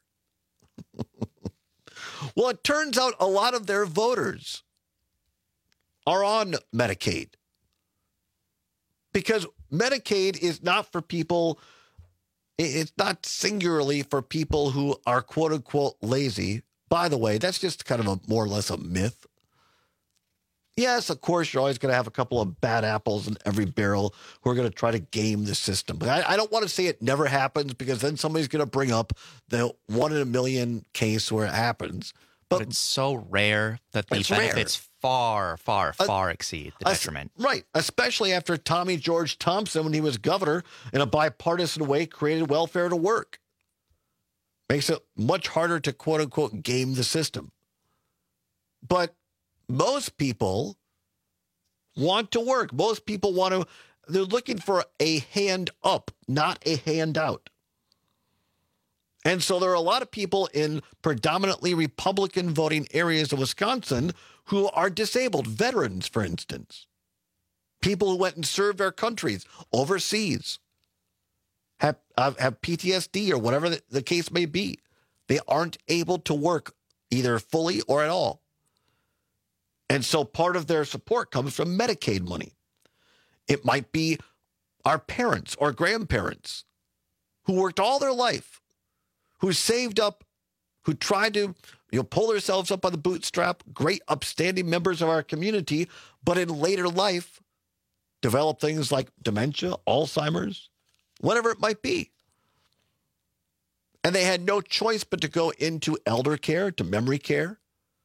Well, it turns out a lot of their voters are on Medicaid. Because Medicaid is not for people, it's not singularly for people who are quote unquote lazy. By the way, that's just kind of a more or less a myth. Yes, of course, you're always going to have a couple of bad apples in every barrel who are going to try to game the system. But I, I don't want to say it never happens, because then somebody's going to bring up the one in a million case where it happens. But, but it's so rare that the it's benefits rare. far, far, Uh, far exceed the Uh, detriment. Right. Especially after Tommy George Thompson, when he was governor, in a bipartisan way, created welfare to work. Makes it much harder to, quote unquote, game the system. But most people want to work. Most people want to, they're looking for a hand up, not a handout. And so there are a lot of people in predominantly Republican voting areas of Wisconsin who are disabled, veterans, for instance. People who went and served their countries overseas, have, have, have P T S D or whatever the, the case may be. They aren't able to work either fully or at all. And so part of their support comes from Medicaid money. It might be our parents or grandparents who worked all their life, who saved up, who tried to you know, pull themselves up on the bootstrap, great upstanding members of our community, but in later life develop things like dementia, Alzheimer's, whatever it might be. And they had no choice but to go into elder care, to memory care.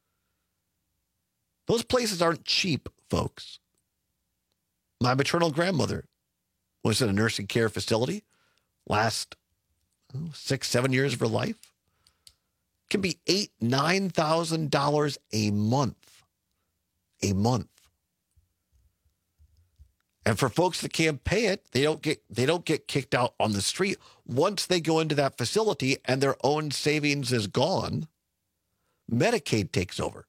Those places aren't cheap, folks. My maternal grandmother was in a nursing care facility last oh, six, seven years of her life. It can be eight, nine thousand dollars a month, a month. And for folks that can't pay it, they don't get they don't get kicked out on the street. Once they go into that facility and their own savings is gone, Medicaid takes over.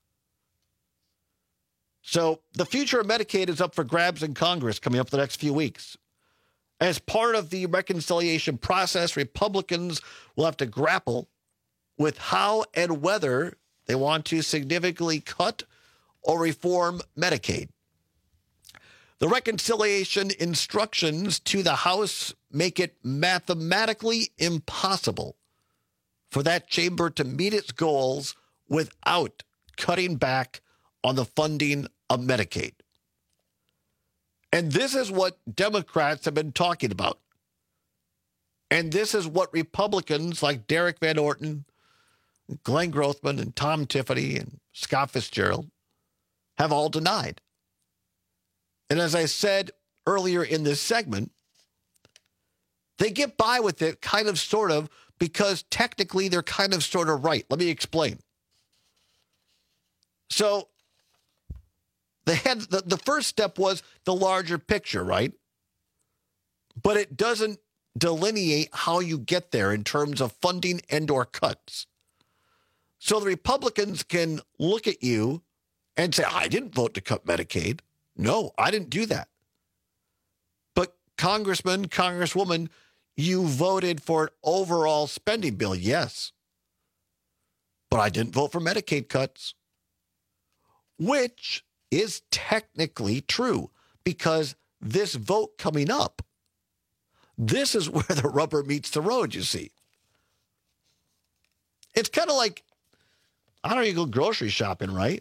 So the future of Medicaid is up for grabs in Congress coming up the next few weeks. As part of the reconciliation process, Republicans will have to grapple with how and whether they want to significantly cut or reform Medicaid. The reconciliation instructions to the House make it mathematically impossible for that chamber to meet its goals without cutting back on the funding of Medicaid. And this is what Democrats have been talking about. And this is what Republicans like Derek Van Orton, Glenn Grothman, and Tom Tiffany, and Scott Fitzgerald have all denied. And as I said earlier in this segment, they get by with it kind of sort of because technically they're kind of sort of right. Let me explain. So they had the, the first step was the larger picture, right? But it doesn't delineate how you get there in terms of funding and or cuts. So the Republicans can look at you and say, I didn't vote to cut Medicaid. No, I didn't do that. But Congressman, Congresswoman, you voted for an overall spending bill, yes. But I didn't vote for Medicaid cuts, which is technically true because this vote coming up, this is where the rubber meets the road, you see. It's kind of like, I don't know, you go grocery shopping, right?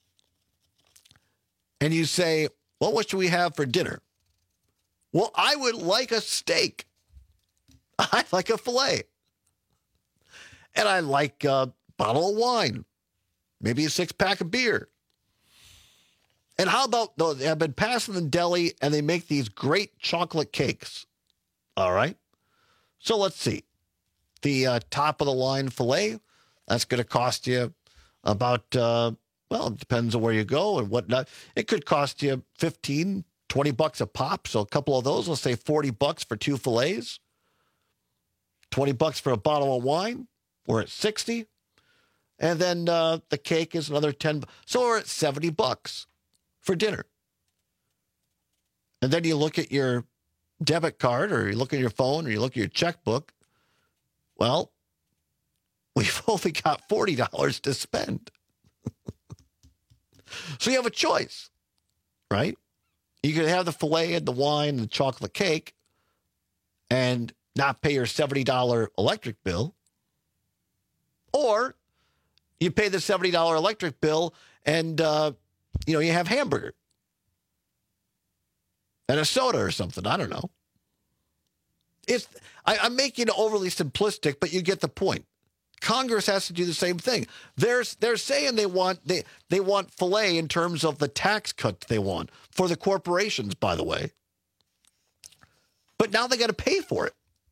And you say, well, what should we have for dinner? Well, I would like a steak. I like a filet. And I like a bottle of wine. Maybe a six-pack of beer. And how about, though, I've been passing the deli, and they make these great chocolate cakes. All right? So let's see. The uh, top-of-the-line filet, that's going to cost you about... Uh, Well, it depends on where you go and whatnot. It could cost you fifteen, twenty bucks a pop. So a couple of those, let's say forty bucks for two fillets, twenty bucks for a bottle of wine. We're at sixty. And then uh, the cake is another ten. So we're at seventy bucks for dinner. And then you look at your debit card or you look at your phone or you look at your checkbook. Well, we've only got forty dollars to spend. So you have a choice, right? You could have the filet and the wine and the chocolate cake and not pay your seventy dollars electric bill. Or you pay the seventy dollars electric bill and, uh, you know, you have hamburger and a soda or something. I don't know. It's I, I'm making it overly simplistic, but you get the point. Congress has to do the same thing. They're, they're saying they want they, they want filet in terms of the tax cuts they want for the corporations, by the way. But now they got to pay for it.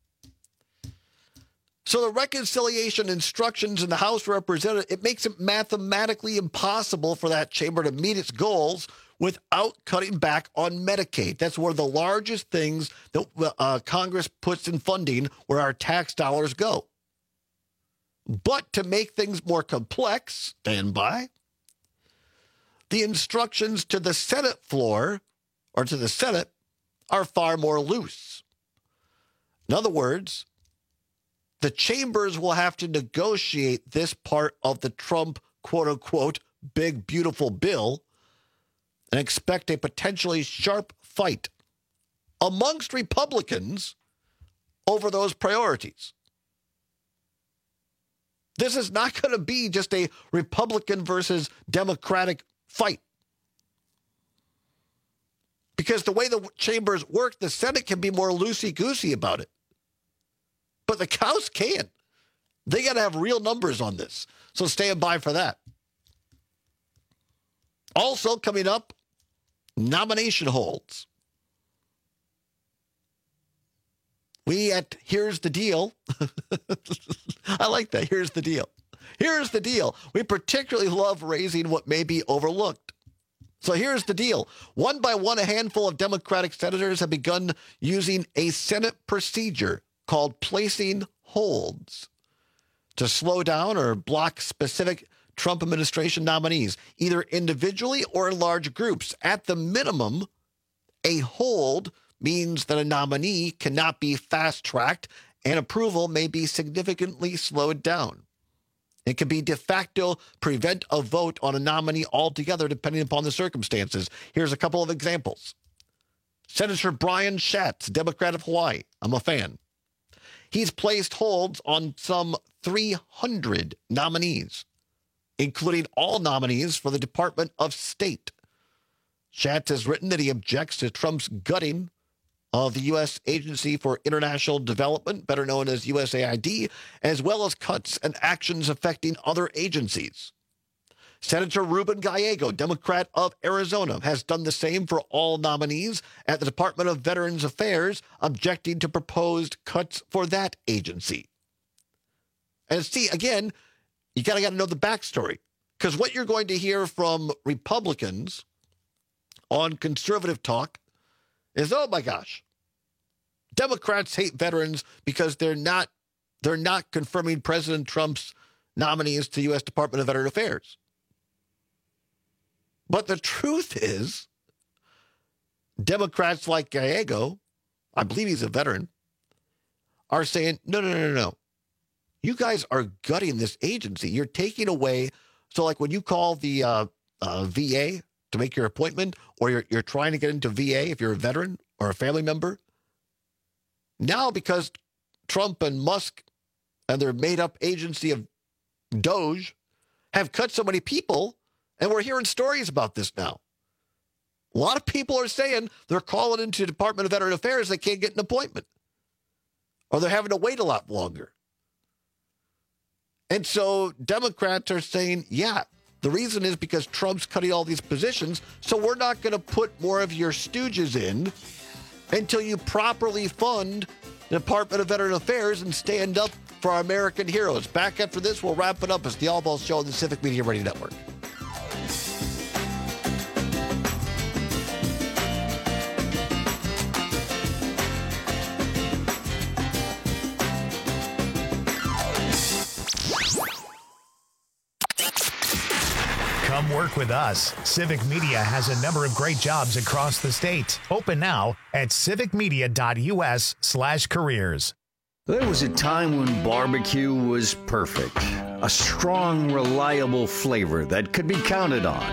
So the reconciliation instructions in the House of Representatives, it makes it mathematically impossible for that chamber to meet its goals without cutting back on Medicaid. That's one of the largest things that uh, Congress puts in funding where our tax dollars go. But to make things more complex, stand by, the instructions to the Senate floor, or to the Senate, are far more loose. In other words, the chambers will have to negotiate this part of the Trump, quote-unquote, big, beautiful bill and expect a potentially sharp fight amongst Republicans over those priorities. This is not going to be just a Republican versus Democratic fight. Because the way the chambers work, the Senate can be more loosey-goosey about it. But the House can't. They got to have real numbers on this. So stand by for that. Also coming up, nomination holds. We at Here's the Deal. I like that. Here's the deal. Here's the deal. We particularly love raising what may be overlooked. So here's the deal. One by one, a handful of Democratic senators have begun using a Senate procedure called placing holds to slow down or block specific Trump administration nominees, either individually or in large groups. At the minimum, a hold means that a nominee cannot be fast-tracked and approval may be significantly slowed down. It can be de facto prevent a vote on a nominee altogether, depending upon the circumstances. Here's a couple of examples. Senator Brian Schatz, Democrat of Hawaii. I'm a fan. He's placed holds on some three hundred nominees, including all nominees for the Department of State. Schatz has written that he objects to Trump's gutting of the U S Agency for International Development, better known as U S A I D, as well as cuts and actions affecting other agencies. Senator Ruben Gallego, Democrat of Arizona, has done the same for all nominees at the Department of Veterans Affairs, objecting to proposed cuts for that agency. And see, again, you gotta gotta know the backstory, because what you're going to hear from Republicans on conservative talk is, oh my gosh, Democrats hate veterans because they're not they're not confirming President Trump's nominees to U S Department of Veteran Affairs. But the truth is, Democrats like Gallego, I believe he's a veteran, are saying, no, no, no, no, no. You guys are gutting this agency. You're taking away, so like when you call the uh, uh, V A to make your appointment, or you're, you're trying to get into V A if you're a veteran or a family member, now because Trump and Musk and their made-up agency of Doge have cut so many people, and we're hearing stories about this now. A lot of people are saying they're calling into the Department of Veteran Affairs, they can't get an appointment, or they're having to wait a lot longer. And so Democrats are saying, yeah, the reason is because Trump's cutting all these positions, so we're not going to put more of your stooges in until you properly fund the Department of Veteran Affairs and stand up for our American heroes. Back after this, we'll wrap it up as the All Balls Show on the Civic Media Radio Network. Come work with us. Civic Media has a number of great jobs across the state. Open now at civicmedia.us slash careers. There was a time when barbecue was perfect. A strong, reliable flavor that could be counted on.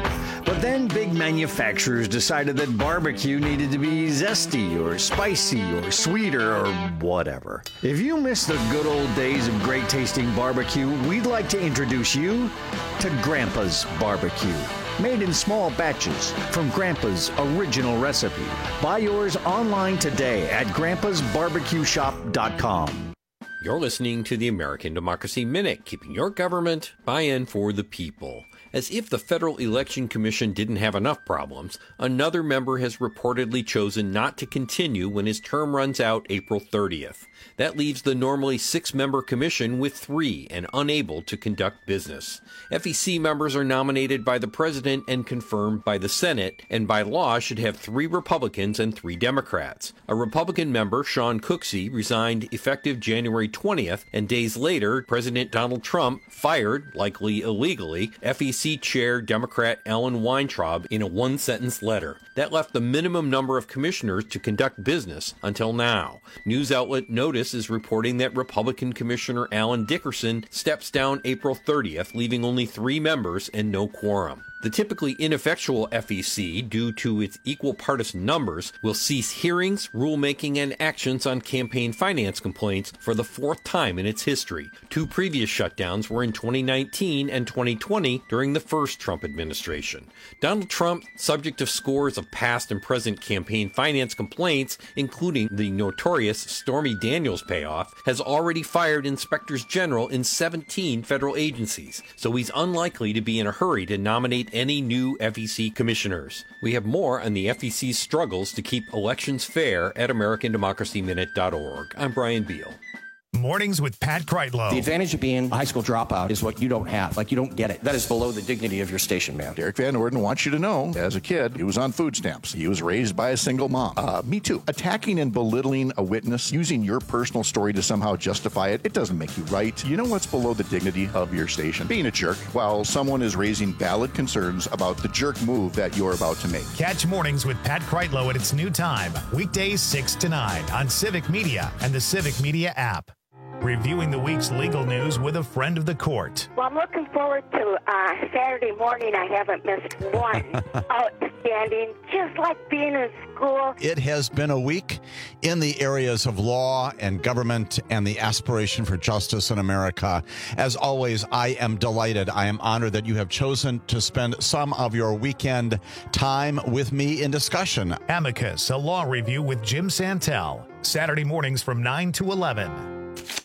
But then big manufacturers decided that barbecue needed to be zesty or spicy or sweeter or whatever. If you miss the good old days of great tasting barbecue, we'd like to introduce you to Grandpa's Barbecue. Made in small batches from Grandpa's original recipe. Buy yours online today at grandpas barbecue shop dot com. You're listening to the American Democracy Minute, keeping your government buy-in for the people. As if the Federal Election Commission didn't have enough problems, another member has reportedly chosen not to continue when his term runs out April thirtieth. That leaves the normally six-member commission with three and unable to conduct business. F E C members are nominated by the president and confirmed by the Senate, and by law should have three Republicans and three Democrats. A Republican member, Sean Cooksey, resigned effective January twentieth, and days later, President Donald Trump fired, likely illegally, F E C Chair Democrat Alan Weintraub in a one-sentence letter. That left the minimum number of commissioners to conduct business until now. News outlet Notice is reporting that Republican Commissioner Alan Dickerson steps down April thirtieth, leaving only three members and no quorum. The typically ineffectual F E C, due to its equal partisan numbers, will cease hearings, rulemaking, and actions on campaign finance complaints for the fourth time in its history. Two previous shutdowns were in twenty nineteen and twenty twenty during the first Trump administration. Donald Trump, subject of scores of past and present campaign finance complaints, including the notorious Stormy Daniels payoff, has already fired inspectors general in seventeen federal agencies, so he's unlikely to be in a hurry to nominate any new F E C commissioners. We have more on the F E C's struggles to keep elections fair at american democracy minute dot org. I'm Brian Beal. Mornings with Pat Kreitlow. The advantage of being a high school dropout is what you don't have. Like, you don't get it. That is below the dignity of your station, man. Derek Van Orden wants you to know, as a kid, he was on food stamps. He was raised by a single mom. Uh, me too. Attacking and belittling a witness, using your personal story to somehow justify it, it doesn't make you right. You know what's below the dignity of your station? Being a jerk while someone is raising valid concerns about the jerk move that you're about to make. Catch Mornings with Pat Kreitlow at its new time, weekdays six to nine on Civic Media and the Civic Media app. Reviewing the week's legal news with a friend of the court. Well, I'm looking forward to uh, Saturday morning. I haven't missed one. Outstanding, just like being in school. It has been a week in the areas of law and government and the aspiration for justice in America. As always, I am delighted. I am honored that you have chosen to spend some of your weekend time with me in discussion. Amicus, a law review with Jim Santel. Saturday mornings from nine to eleven.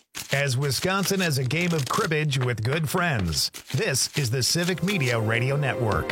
As Wisconsin has a game of cribbage with good friends. This is the Civic Media Radio Network.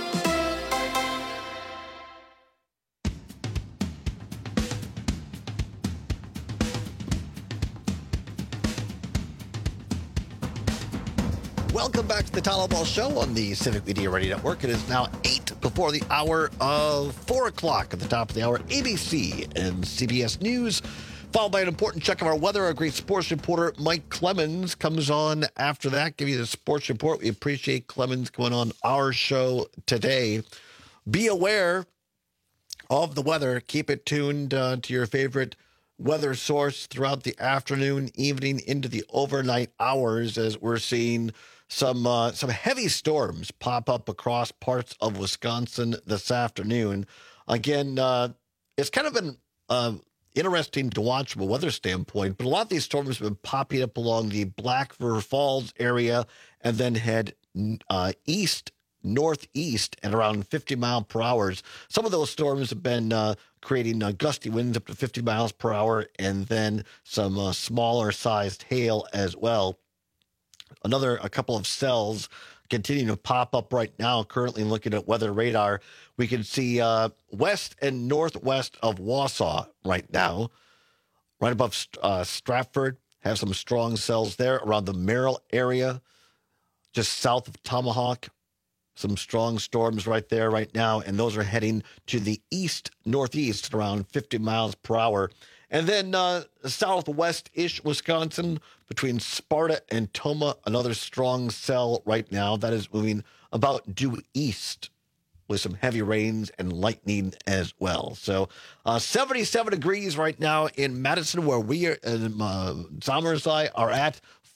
Welcome back to the Tyler Ball Show on the Civic Media Radio Network. It is now eight before the hour of four o'clock. At the top of the hour, A B C and C B S News. Followed by an important check of our weather. Our great sports reporter, Mike Clemens, comes on after that. Give you the sports report. We appreciate Clemens coming on our show today. Be aware of the weather. Keep it tuned uh, to your favorite weather source throughout the afternoon, evening, into the overnight hours, as we're seeing some uh, some heavy storms pop up across parts of Wisconsin this afternoon. Again, uh, it's kind of been uh, interesting to watch from a weather standpoint, but a lot of these storms have been popping up along the Black River Falls area and then head uh, east, northeast at around fifty mile per hour. Some of those storms have been uh, creating uh, gusty winds up to fifty miles per hour, and then some uh, smaller sized hail as well. Another, a couple of cells continue to pop up right now. Currently looking at weather radar, we can see uh, west and northwest of Wausau right now, right above uh, Stratford. Have some strong cells there around the Merrill area, just south of Tomahawk. Some strong storms right there right now, and those are heading to the east, northeast, around fifty miles per hour. And then uh, southwest-ish Wisconsin, between Sparta and Toma, another strong cell right now that is moving about due east with some heavy rains and lightning as well. So uh, seventy-seven degrees right now in Madison, where we are, uh, Somers and I are at.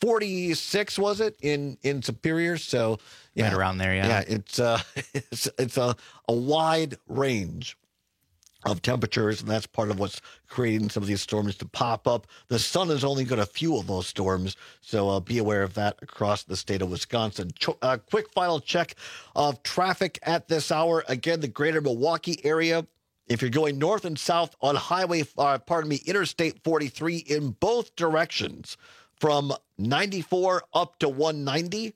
forty-six, was it, in, in Superior? So, yeah. Right around there, yeah. Yeah, it's, uh, it's, it's a, a wide range of temperatures, and that's part of what's creating some of these storms to pop up. The sun is only going to fuel those storms, so uh, be aware of that across the state of Wisconsin. Ch- uh, quick final check of traffic at this hour. Again, the greater Milwaukee area. If you're going north and south on highway, uh, pardon me, Interstate forty-three in both directions from ninety-four up to one ninety,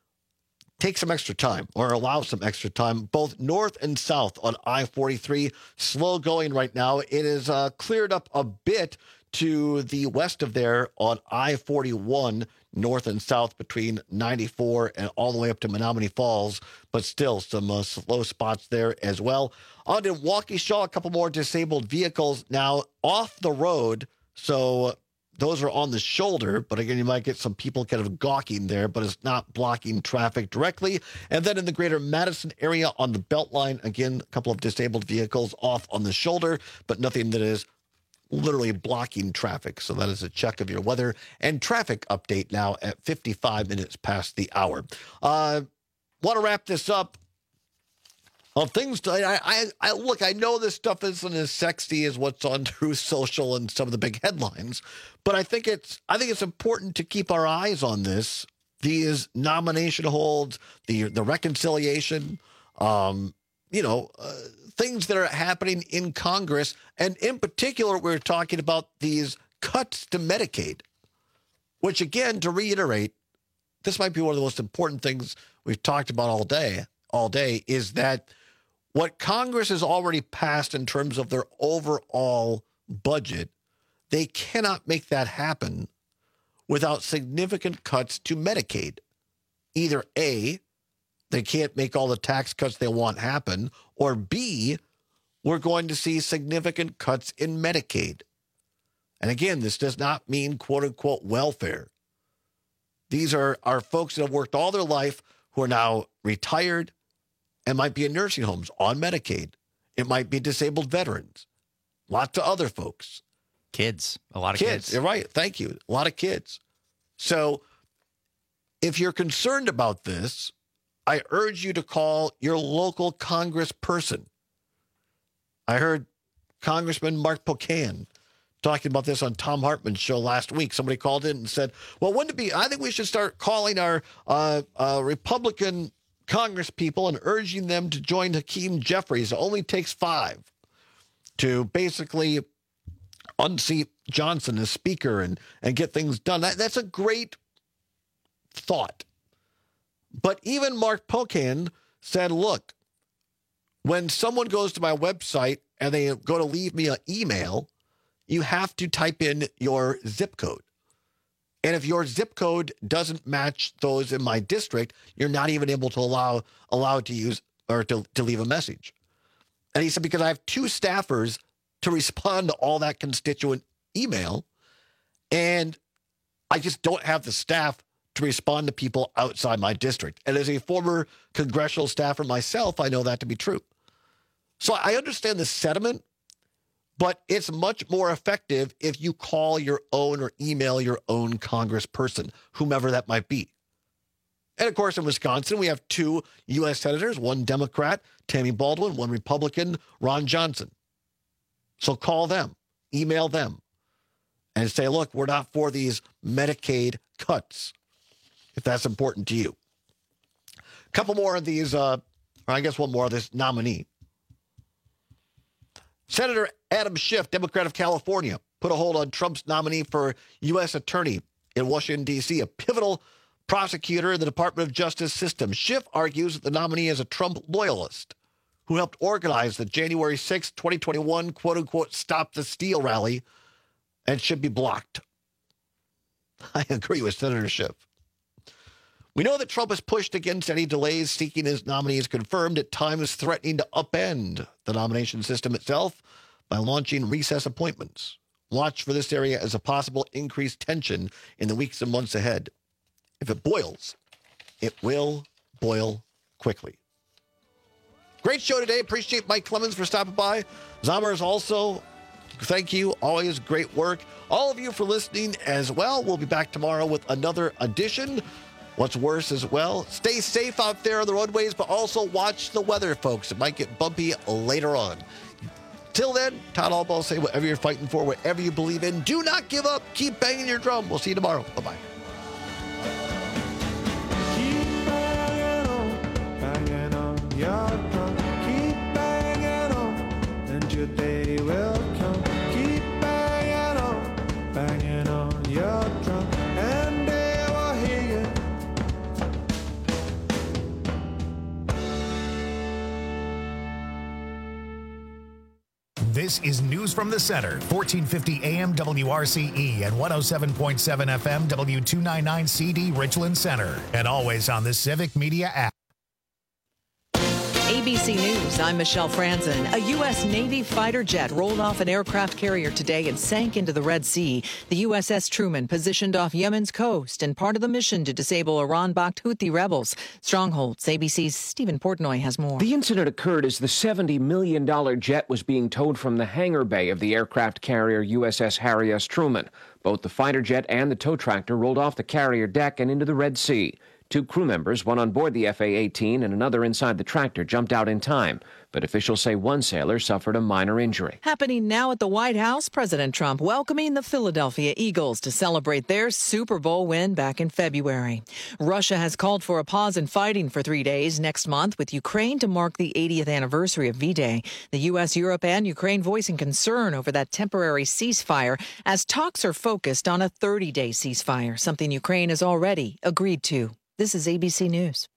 take some extra time or allow some extra time, both north and south on I forty-three. Slow going right now. It is uh, cleared up a bit to the west of there on I forty-one, north and south between ninety-four and all the way up to Menominee Falls, but still some uh, slow spots there as well. On to Waukesha, a couple more disabled vehicles now off the road. So those are on the shoulder, but again, you might get some people kind of gawking there, but it's not blocking traffic directly. And then in the greater Madison area on the Beltline, again, a couple of disabled vehicles off on the shoulder, but nothing that is literally blocking traffic. So that is a check of your weather and traffic update now at fifty-five minutes past the hour. Uh, want to wrap this up. Well, things, to, I, I, I look, I know this stuff isn't as sexy as what's on Truth Social and some of the big headlines, but I think it's, I think it's important to keep our eyes on this. These nomination holds, the the reconciliation, um, you know, uh, things that are happening in Congress, and in particular, we're talking about these cuts to Medicaid, which, again, to reiterate, this might be one of the most important things we've talked about all day. All day is that what Congress has already passed in terms of their overall budget, they cannot make that happen without significant cuts to Medicaid. Either A, they can't make all the tax cuts they want happen, or B, we're going to see significant cuts in Medicaid. And again, this does not mean quote-unquote welfare. These are, are folks that have worked all their life who are now retired and might be in nursing homes on Medicaid. It might be disabled veterans, lots of other folks. Kids, a lot of kids. kids. You're right. Thank you. A lot of kids. So if you're concerned about this, I urge you to call your local congressperson. I heard Congressman Mark Pocan talking about this on Tom Hartman's show last week. Somebody called in and said, well, wouldn't it be, I think we should start calling our uh, uh, Republican Congress people and urging them to join Hakeem Jeffries. It only takes five to basically unseat Johnson as speaker and, and get things done. That, that's a great thought. But even Mark Pocan said, look, when someone goes to my website and they go to leave me an email, you have to type in your zip code. And if your zip code doesn't match those in my district, you're not even able to allow allow to use or to, to leave a message. And he said, because I have two staffers to respond to all that constituent email, and I just don't have the staff to respond to people outside my district. And as a former congressional staffer myself, I know that to be true. So I understand the sentiment, but it's much more effective if you call your own or email your own congressperson, whomever that might be. And of course, in Wisconsin, we have two U S senators, one Democrat, Tammy Baldwin, one Republican, Ron Johnson. So call them, email them, and say, look, we're not for these Medicaid cuts, if that's important to you. A couple more of these, uh, or I guess one more of this nominee. Senator Adam Schiff, Democrat of California, put a hold on Trump's nominee for U S attorney in Washington, D C, a pivotal prosecutor in the Department of Justice system. Schiff argues that the nominee is a Trump loyalist who helped organize the January sixth, twenty twenty-one, quote-unquote, Stop the Steal rally and should be blocked. I agree with Senator Schiff. We know that Trump has pushed against any delays seeking his nominees confirmed, at times threatening to upend the nomination system itself by launching recess appointments. Watch for this area as a possible increased tension in the weeks and months ahead. If it boils, it will boil quickly. Great show today. Appreciate Mike Clemens for stopping by. Zomer is also thank you. Always great work. All of you for listening as well. We'll be back tomorrow with another edition. What's worse as well, stay safe out there on the roadways, but also watch the weather, folks. It might get bumpy later on. Till then, Todd Albaugh, say whatever you're fighting for, whatever you believe in. Do not give up. Keep banging your drum. We'll see you tomorrow. Bye-bye. Keep banging on, banging on your drum. Keep banging on, and your day will come. Keep banging on, banging on your drum, and they will hear you. This is News from the Center, fourteen fifty A M W R C E and one oh seven point seven F M W two ninety-nine C D Richland Center, and always on the Civic Media app. A B C News, I'm Michelle Franzen. A U S Navy fighter jet rolled off an aircraft carrier today and sank into the Red Sea. The U S S Truman positioned off Yemen's coast and part of the mission to disable Iran-backed Houthi rebels. Strongholds, A B C's Stephen Portnoy has more. The incident occurred as the seventy million dollars jet was being towed from the hangar bay of the aircraft carrier U S S Harry S. Truman. Both the fighter jet and the tow tractor rolled off the carrier deck and into the Red Sea. Two crew members, one on board the F A eighteen and another inside the tractor, jumped out in time, but officials say one sailor suffered a minor injury. Happening now at the White House, President Trump welcoming the Philadelphia Eagles to celebrate their Super Bowl win back in February. Russia has called for a pause in fighting for three days next month, with Ukraine to mark the eightieth anniversary of V-Day. The U S, Europe, and Ukraine voicing concern over that temporary ceasefire as talks are focused on a thirty-day ceasefire, something Ukraine has already agreed to. This is A B C News.